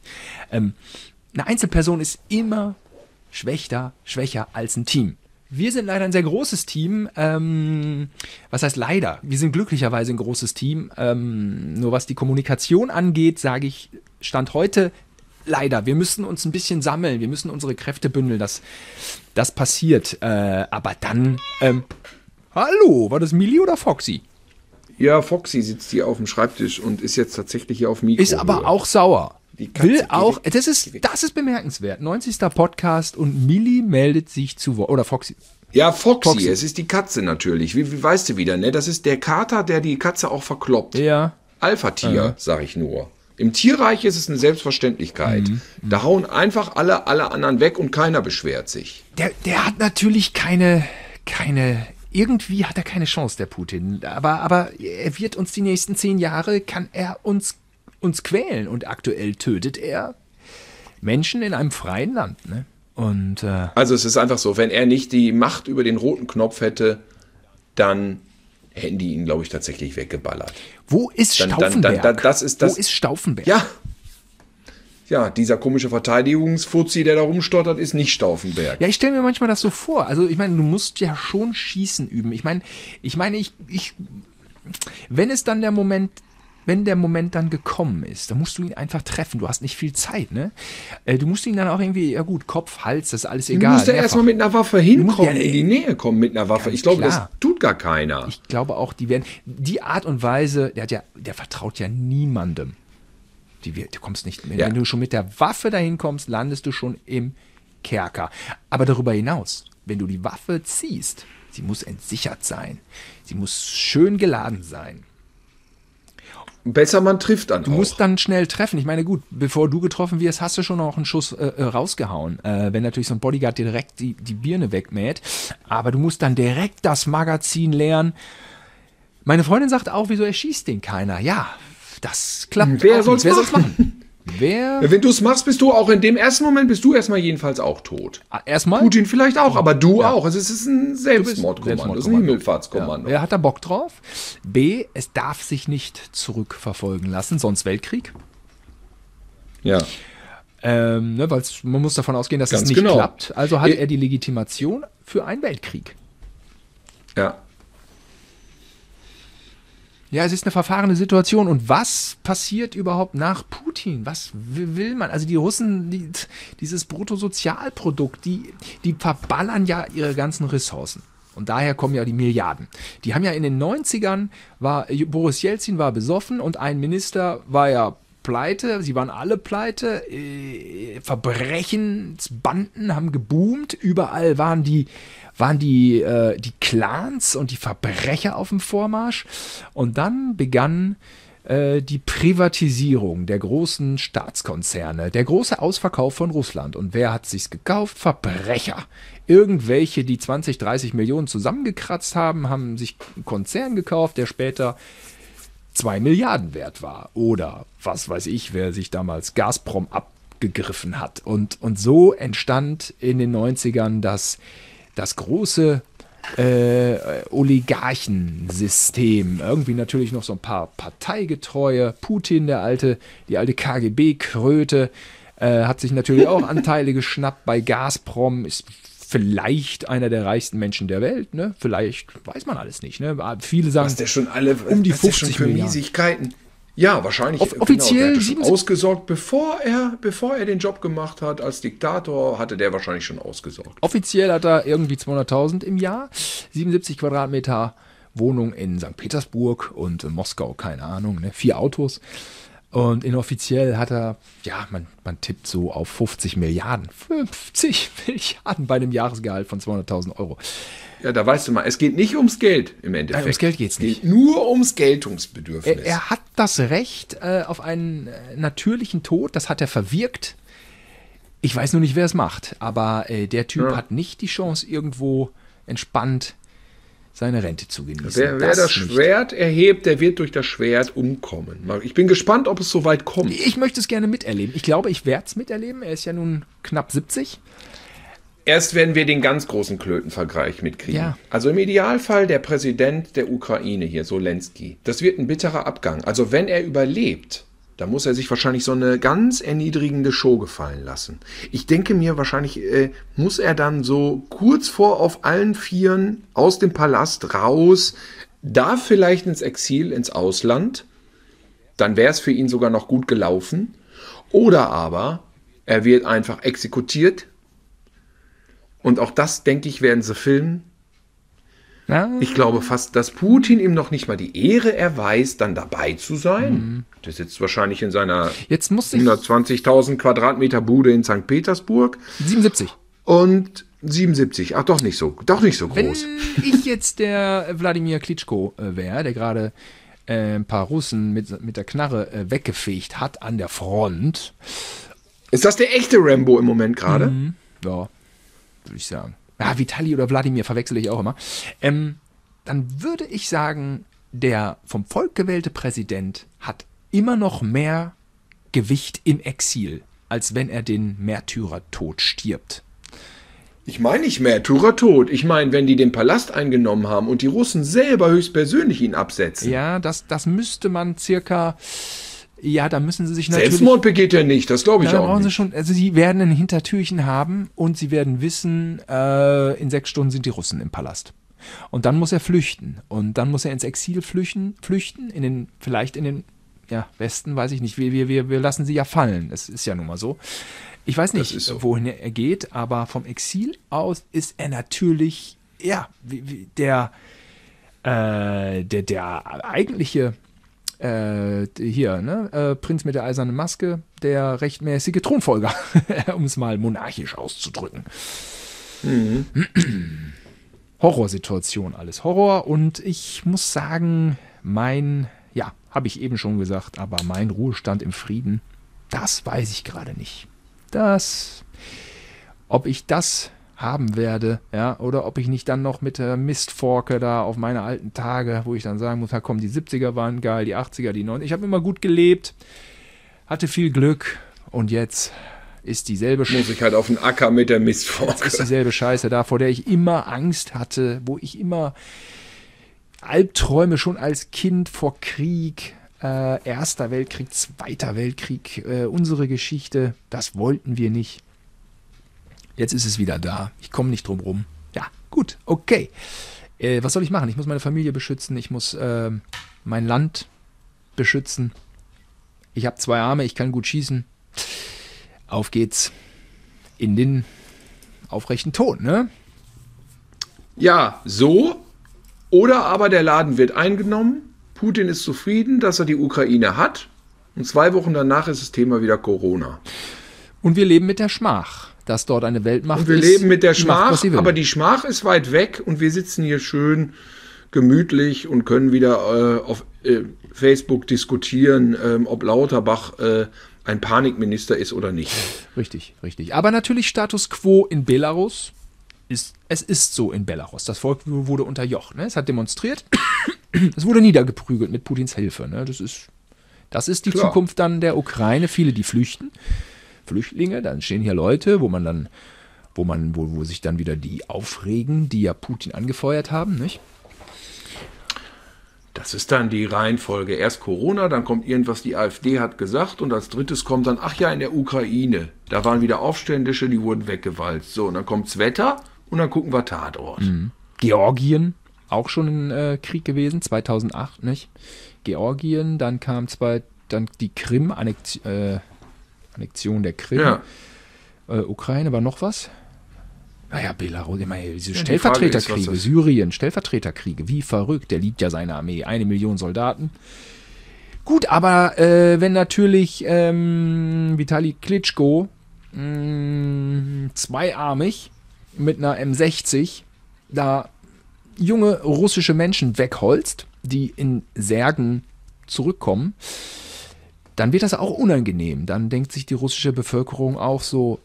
Eine Einzelperson ist immer schwächer als ein Team. Wir sind leider ein sehr großes Team. Was heißt leider? Wir sind glücklicherweise ein großes Team. Nur was die Kommunikation angeht, sage ich, Stand heute, leider. Wir müssen uns ein bisschen sammeln. Wir müssen unsere Kräfte bündeln. Das passiert. Aber dann, hallo, war das Millie oder Foxy? Ja, Foxy sitzt hier auf dem Schreibtisch und ist jetzt tatsächlich hier auf Mikro. Ist aber auch sauer. Will auch, das ist bemerkenswert. 90. Podcast und Millie meldet sich zu Wort. Oder Foxy. Ja, Foxy, es ist die Katze natürlich. Wie weißt du wieder, ne? Das ist der Kater, der die Katze auch verkloppt. Ja. Alpha-Tier, sag ich nur. Im Tierreich ist es eine Selbstverständlichkeit. Da hauen einfach alle anderen weg und keiner beschwert sich. Der hat natürlich keine, irgendwie hat er keine Chance, der Putin. Aber er wird uns die nächsten 10 Jahre, kann er uns quälen. Und aktuell tötet er Menschen in einem freien Land. Ne? Und, also es ist einfach so, wenn er nicht die Macht über den roten Knopf hätte, dann hätten die ihn, glaube ich, tatsächlich weggeballert. Wo ist Stauffenberg? Wo ist Stauffenberg? Ja, dieser komische Verteidigungsfuzzi, der da rumstottert, ist nicht Stauffenberg. Ja, ich stelle mir manchmal das so vor. Also ich meine, du musst ja schon Schießen üben. Ich meine, wenn der Moment dann gekommen ist, dann musst du ihn einfach treffen. Du hast nicht viel Zeit, ne? Du musst ihn dann auch irgendwie, ja gut, Kopf, Hals, das ist alles egal. Du musst ja erstmal mit einer Waffe hinkommen, in die Nähe kommen mit einer Waffe. Ich glaube, das tut gar keiner. Ich glaube auch, die Art und Weise, der vertraut ja niemandem. Du kommst nicht, wenn du schon mit der Waffe dahin kommst, landest du schon im Kerker. Aber darüber hinaus, wenn du die Waffe ziehst, sie muss entsichert sein. Sie muss schön geladen sein. Besser, man trifft dann auch. Du musst dann schnell treffen. Ich meine, gut, bevor du getroffen wirst, hast du schon noch einen Schuss rausgehauen. Wenn natürlich so ein Bodyguard direkt die Birne wegmäht. Aber du musst dann direkt das Magazin leeren. Meine Freundin sagt auch, wieso erschießt den keiner? Ja, das klappt. Wer soll's machen? Wer? Wenn du es machst, bist du auch in dem ersten Moment, bist du erstmal jedenfalls auch tot. Erstmal? Putin vielleicht auch, aber du auch. Also es ist ein Selbstmordkommando, es ist ein Himmelfahrtskommando. Ja. Wer hat da Bock drauf? B, es darf sich nicht zurückverfolgen lassen, sonst Weltkrieg. Ja. Weil man muss davon ausgehen, dass es nicht klappt. Also hat er die Legitimation für einen Weltkrieg. Ja. Ja, es ist eine verfahrene Situation. Und was passiert überhaupt nach Putin? Was will man? Also die Russen, dieses Bruttosozialprodukt, die verballern ja ihre ganzen Ressourcen. Und daher kommen ja die Milliarden. Die haben ja in den 90ern, Boris Jelzin war besoffen und ein Minister war ja pleite. Sie waren alle pleite. Verbrechensbanden haben geboomt. Überall waren die Clans und die Verbrecher auf dem Vormarsch. Und dann begann die Privatisierung der großen Staatskonzerne, der große Ausverkauf von Russland. Und wer hat sich's gekauft? Verbrecher. Irgendwelche, die 20, 30 Millionen zusammengekratzt haben sich einen Konzern gekauft, der später 2 Milliarden wert war. Oder was weiß ich, wer sich damals Gazprom abgegriffen hat. Und so entstand in den 90ern das große Oligarchensystem. Irgendwie natürlich noch so ein paar Parteigetreue. Putin, die alte KGB-Kröte, hat sich natürlich auch Anteile geschnappt bei Gazprom, ist vielleicht einer der reichsten Menschen der Welt, ne? Vielleicht, weiß man alles nicht, ne? Viele sagen, was der schon alle um die 50 Milliarden. Ja, wahrscheinlich. Offiziell der hatte schon 77 ausgesorgt, bevor er den Job gemacht hat als Diktator, hatte der wahrscheinlich schon ausgesorgt. Offiziell hat er irgendwie 200.000 im Jahr, 77 Quadratmeter Wohnung in St. Petersburg und in Moskau, keine Ahnung, ne? 4 Autos. Und inoffiziell hat er, ja, man tippt so auf 50 Milliarden. 50 Milliarden bei einem Jahresgehalt von 200.000 Euro. Ja, da weißt du mal, es geht nicht ums Geld im Endeffekt. Nein, ums Geld geht's nicht. Es geht nur ums Geltungsbedürfnis. Er hat das Recht auf einen natürlichen Tod, das hat er verwirkt. Ich weiß nur nicht, wer es macht, aber der Typ hat nicht die Chance, irgendwo entspannt seine Rente zu genießen. Wer das Schwert erhebt, der wird durch das Schwert umkommen. Ich bin gespannt, ob es so weit kommt. Ich möchte es gerne miterleben. Ich glaube, ich werde es miterleben. Er ist ja nun knapp 70. Erst werden wir den ganz großen Klötenvergleich mitkriegen. Ja. Also im Idealfall der Präsident der Ukraine hier, Zelensky. Das wird ein bitterer Abgang. Also wenn er überlebt, dann muss er sich wahrscheinlich so eine ganz erniedrigende Show gefallen lassen. Ich denke mir, wahrscheinlich muss er dann so kurz vor auf allen Vieren aus dem Palast raus, da vielleicht ins Exil, ins Ausland. Dann wäre es für ihn sogar noch gut gelaufen. Oder aber er wird einfach exekutiert. Und auch das, denke ich, werden sie filmen. Ja. Ich glaube fast, dass Putin ihm noch nicht mal die Ehre erweist, dann dabei zu sein. Der sitzt wahrscheinlich in seiner 120.000 Quadratmeter Bude in St. Petersburg. 77. Und 77. Ach, doch nicht so groß. Wenn ich jetzt der Wladimir Klitschko wäre, der gerade ein paar Russen mit der Knarre weggefegt hat an der Front. Ist das der echte Rambo im Moment gerade? Ja, würde ich sagen. Ja, Vitali oder Wladimir verwechsel ich auch immer. Dann würde ich sagen, der vom Volk gewählte Präsident hat immer noch mehr Gewicht im Exil, als wenn er den Märtyrertod stirbt. Ich meine nicht Märtyrertod. Ich meine, wenn die den Palast eingenommen haben und die Russen selber höchstpersönlich ihn absetzen. Ja, das müsste man circa... Ja, da müssen sie sich natürlich... Selbstmord begeht er nicht, das glaube ich auch nicht. Sie schon, also sie werden ein Hintertürchen haben und sie werden wissen, in 6 Stunden sind die Russen im Palast. Und dann muss er flüchten. Und dann muss er ins Exil flüchten, vielleicht in den Westen, weiß ich nicht. Wir lassen sie ja fallen. Das ist ja nun mal so. Ich weiß nicht, wohin er geht, aber vom Exil aus ist er natürlich, der eigentliche Prinz mit der eisernen Maske, der rechtmäßige Thronfolger, um es mal monarchisch auszudrücken. Horrorsituation, alles Horror. Und ich muss sagen, habe ich eben schon gesagt, aber mein Ruhestand im Frieden, das weiß ich gerade nicht. Ob ich das haben werde, oder ob ich nicht dann noch mit der Mistforke da auf meine alten Tage, wo ich dann sagen muss, die 70er waren geil, die 80er, die 90er. Ich habe immer gut gelebt, hatte viel Glück und jetzt ist dieselbe Scheiße. Muss ich halt auf den Acker mit der Mistforke. Jetzt ist dieselbe Scheiße da, vor der ich immer Angst hatte, wo ich immer Albträume schon als Kind vor Krieg, Erster Weltkrieg, Zweiter Weltkrieg, unsere Geschichte, das wollten wir nicht. Jetzt ist es wieder da. Ich komme nicht drum rum. Ja, gut, okay. Was soll ich machen? Ich muss meine Familie beschützen. Ich muss mein Land beschützen. Ich habe 2 Arme, ich kann gut schießen. Auf geht's in den aufrechten Ton, ne? Ja, so. Oder aber der Laden wird eingenommen. Putin ist zufrieden, dass er die Ukraine hat. Und 2 Wochen danach ist das Thema wieder Corona. Und wir leben mit der Schmach, dass dort eine Weltmacht ist. Und wir leben mit der Schmach, macht, aber die Schmach ist weit weg und wir sitzen hier schön gemütlich und können wieder auf Facebook diskutieren, ob Lauterbach ein Panikminister ist oder nicht. Richtig. Aber natürlich Status quo in Belarus. Es ist so in Belarus. Das Volk wurde unterjocht. Ne? Es hat demonstriert. Es wurde niedergeprügelt mit Putins Hilfe. Ne? Das ist die Klar. Zukunft dann der Ukraine. Viele, die flüchten. Flüchtlinge, dann stehen hier Leute, wo sich dann wieder die aufregen, die ja Putin angefeuert haben, nicht? Das ist dann die Reihenfolge. Erst Corona, dann kommt irgendwas, die AfD hat gesagt und als drittes kommt dann, in der Ukraine. Da waren wieder Aufständische, die wurden weggewalzt. So, und dann kommt's Wetter und dann gucken wir Tatort. Georgien, auch schon ein Krieg gewesen, 2008, nicht? Georgien, dann kam dann die Krim, Annexion der Krim, Ja. Ukraine, war noch was? Naja, Belarus, ich meine, diese Ja, die Stellvertreterkriege, Frage ist, Syrien, Stellvertreterkriege, wie verrückt, der liebt ja seine Armee, 1 Million Soldaten. Gut, aber wenn natürlich Vitali Klitschko zweiarmig mit einer M60 da junge russische Menschen wegholzt, die in Särgen zurückkommen, dann wird das auch unangenehm. Dann denkt sich die russische Bevölkerung auch so,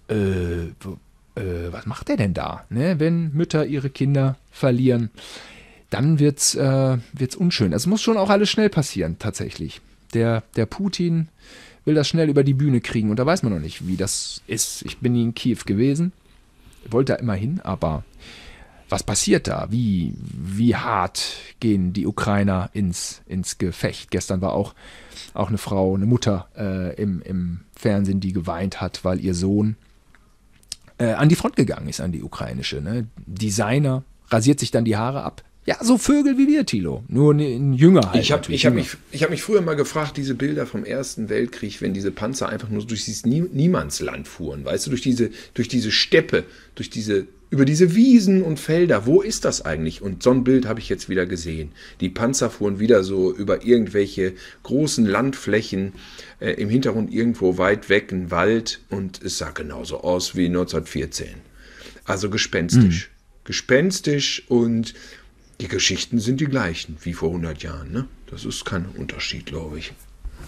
was macht der denn da? Ne? Wenn Mütter ihre Kinder verlieren, dann wird's unschön. Es muss schon auch alles schnell passieren, tatsächlich. Der Putin will das schnell über die Bühne kriegen und da weiß man noch nicht, wie das ist. Ich bin nie in Kiew gewesen, wollte da immer hin, aber was passiert da? Wie hart gehen die Ukrainer ins Gefecht? Gestern war auch eine Frau, eine Mutter im Fernsehen, die geweint hat, weil ihr Sohn an die Front gegangen ist, an die ukrainische. Ne? Designer, rasiert sich dann die Haare ab. Ja, so Vögel wie wir, Thilo. Nur ein Jünger halt. Ich hab mich früher mal gefragt, diese Bilder vom Ersten Weltkrieg, wenn diese Panzer einfach nur durch dieses Niemandsland fuhren, weißt du, durch diese Steppe, über diese Wiesen und Felder. Wo ist das eigentlich? Und so ein Bild habe ich jetzt wieder gesehen. Die Panzer fuhren wieder so über irgendwelche großen Landflächen, im Hintergrund irgendwo weit weg ein Wald und es sah genauso aus wie 1914. Also gespenstisch. Gespenstisch und die Geschichten sind die gleichen wie vor 100 Jahren. Ne? Das ist kein Unterschied, glaube ich.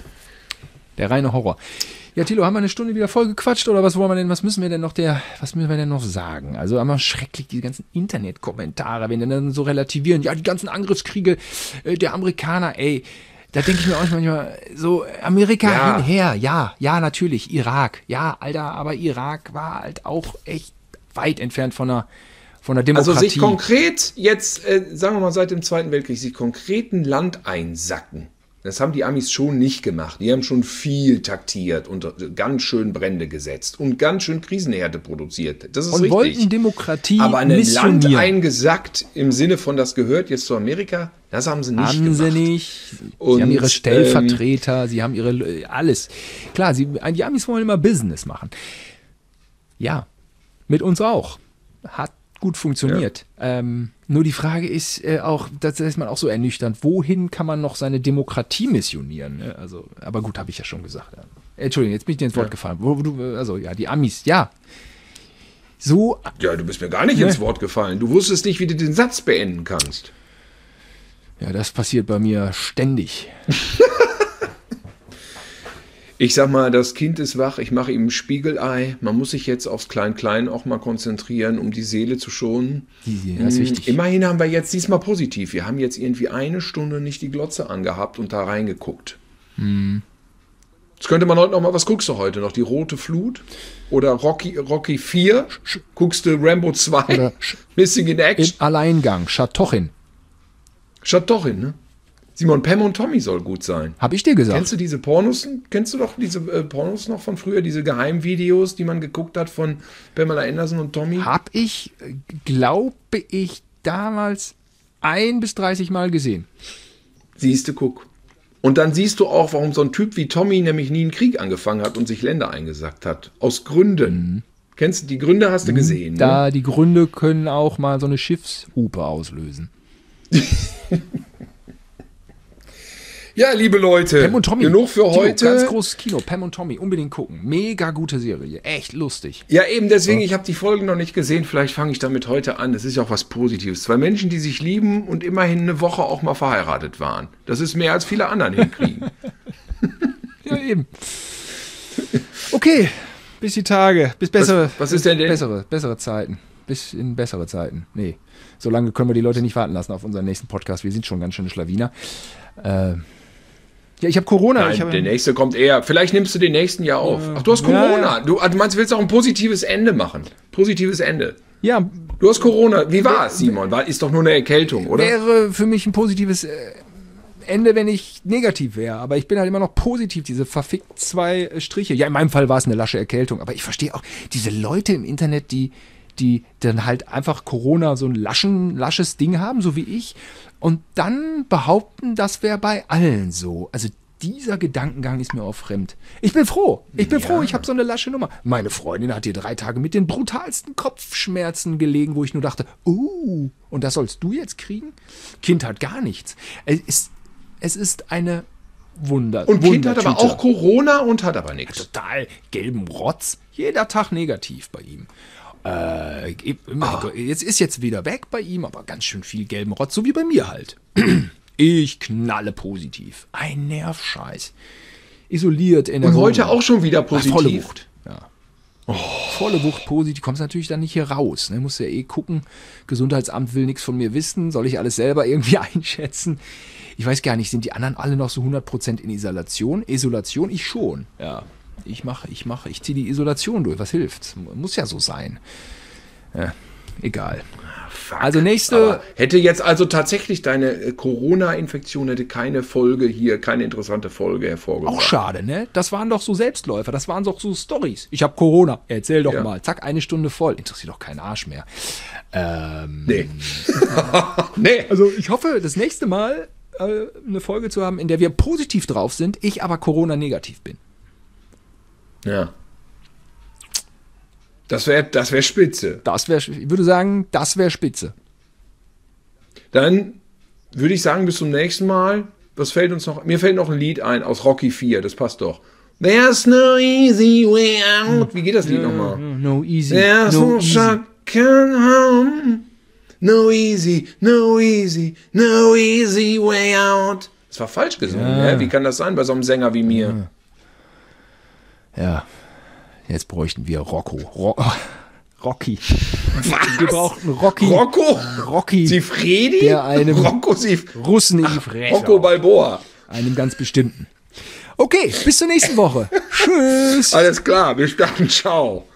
Der reine Horror. Ja, Thilo, haben wir eine Stunde wieder voll gequatscht oder was müssen wir denn noch sagen? Also einmal schrecklich, diese ganzen Internetkommentare, wenn die dann so relativieren, ja, die ganzen Angriffskriege der Amerikaner, ey, da denke ich mir auch manchmal so, Amerika hinher, ja, natürlich, Irak, ja, Alter, aber Irak war halt auch echt weit entfernt von einer Demokratie. Also sich konkret jetzt, sagen wir mal seit dem Zweiten Weltkrieg, sich konkret ein Land einsacken. Das haben die Amis schon nicht gemacht. Die haben schon viel taktiert und ganz schön Brände gesetzt und ganz schön Krisenherde produziert. Das ist und richtig. Wollten Demokratie aber ein missionieren. Land eingesackt im Sinne von, das gehört jetzt zu Amerika, das haben sie nicht gemacht. Haben sie nicht. Und, sie haben ihre Stellvertreter, sie haben alles. Klar, die Amis wollen immer Business machen. Ja, mit uns auch. Hat gut funktioniert. Ja. Nur die Frage ist auch, das ist man auch so ernüchternd, wohin kann man noch seine Demokratie missionieren? Ne? Also, aber gut, habe ich ja schon gesagt. Ja. Entschuldigung, jetzt bin ich dir ins Wort gefallen. Die Amis, ja. So. Ja, du bist mir gar nicht ins Wort gefallen. Du wusstest nicht, wie du den Satz beenden kannst. Ja, das passiert bei mir ständig. Ich sag mal, das Kind ist wach, ich mache ihm ein Spiegelei. Man muss sich jetzt aufs Klein-Klein auch mal konzentrieren, um die Seele zu schonen. Das ist wichtig. Immerhin haben wir jetzt diesmal positiv. Wir haben jetzt irgendwie 1 Stunde nicht die Glotze angehabt und da reingeguckt. Jetzt könnte man heute noch mal, was guckst du heute noch? Die Rote Flut? Oder Rocky 4? Guckst du Rambo 2? Oder Missing in Action? Im Alleingang, Schatochin. Schatochin, ne? Simon, Pam und Tommy soll gut sein. Hab ich dir gesagt. Kennst du diese Pornos? Kennst du doch diese Pornos noch von früher? Diese Geheimvideos, die man geguckt hat von Pamela Anderson und Tommy? Hab ich, glaube ich, damals 1 bis 30 Mal gesehen. Siehste, guck. Und dann siehst du auch, warum so ein Typ wie Tommy nämlich nie einen Krieg angefangen hat und sich Länder eingesackt hat. Aus Gründen. Kennst du, die Gründe hast du gesehen. Ne? Die Gründe können auch mal so eine Schiffshupe auslösen. Ja, liebe Leute, Pam und Tommy. genug für heute. Ganz großes Kino, Pam und Tommy, unbedingt gucken. Mega gute Serie, echt lustig. Ja, eben deswegen, ich habe die Folgen noch nicht gesehen, vielleicht fange ich damit heute an. Das ist ja auch was Positives. 2 Menschen, die sich lieben und immerhin eine Woche auch mal verheiratet waren. Das ist mehr als viele anderen hinkriegen. Ja, eben. Okay, bis die Tage, bis bessere, was ist denn bessere Zeiten. Bis in bessere Zeiten. Nee, so lange können wir die Leute nicht warten lassen auf unseren nächsten Podcast. Wir sind schon ganz schöne Schlawiner. Ja, ich habe Corona. Nein, der nächste kommt eher. Vielleicht nimmst du den nächsten Jahr auf. Ach, du hast Corona. Ja. Du meinst, du willst auch ein positives Ende machen. Positives Ende. Ja. Du hast Corona. Wie war es, Simon? Ist doch nur eine Erkältung, oder? Wäre für mich ein positives Ende, wenn ich negativ wäre. Aber ich bin halt immer noch positiv. Diese verfickt 2 Striche. Ja, in meinem Fall war es eine lasche Erkältung. Aber ich verstehe auch diese Leute im Internet, die dann halt einfach Corona so ein lasches Ding haben, so wie ich. und dann behaupten, das wäre bei allen so. Also dieser Gedankengang ist mir auch fremd. Ich bin froh. Ich habe so eine lasche Nummer. Meine Freundin hat hier 3 Tage mit den brutalsten Kopfschmerzen gelegen, wo ich nur dachte, und das sollst du jetzt kriegen? Kind hat gar nichts. Es ist eine Und Kind hat aber auch Corona und hat aber nichts. Total gelben Rotz. Jeder Tag negativ bei ihm. Jetzt ist jetzt wieder weg bei ihm, aber ganz schön viel gelben Rotz, so wie bei mir halt. Ich knalle positiv. Ein Nervscheiß. Isoliert in der Und Wohnung. heute auch schon wieder positiv. Volle Wucht. Ja. Volle Wucht positiv. Kommst natürlich dann nicht hier raus. Ne? Musst ja gucken. Gesundheitsamt will nichts von mir wissen. Soll ich alles selber irgendwie einschätzen? Ich weiß gar nicht, sind die anderen alle noch so 100% in Isolation? Isolation? Ich schon. Ja. Ich ziehe die Isolation durch. Was hilft's? Muss ja so sein. Ja, egal. Fuck. Also nächste. Aber hätte jetzt also tatsächlich deine Corona-Infektion hätte keine Folge hier, keine interessante Folge hervorgebracht. Auch schade, ne? Das waren doch so Selbstläufer, das waren doch so Stories. Ich habe Corona, erzähl doch mal. Zack, 1 Stunde voll. Interessiert doch keinen Arsch mehr. Nee. Nee. Also ich hoffe, das nächste Mal eine Folge zu haben, in der wir positiv drauf sind, ich aber Corona-negativ bin. Ja. Das wär spitze. Ich würde sagen, das wäre spitze. Dann würde ich sagen, bis zum nächsten Mal. Was fällt uns noch? Mir fällt noch ein Lied ein aus Rocky 4, das passt doch. There's no easy way out. Wie geht das Lied nochmal? No easy. There's no shotgun home. No easy, no easy, no easy way out. Das war falsch gesungen, ja. Wie kann das sein bei so einem Sänger wie mir? Ja. Jetzt bräuchten wir Rocky. Was? Wir brauchten Rocky. Rocky. Sifredi? Der einem Russen in die Fresse. Rocco Balboa. Einem ganz bestimmten. Okay, bis zur nächsten Woche. Tschüss. Alles klar, bis dann. Ciao.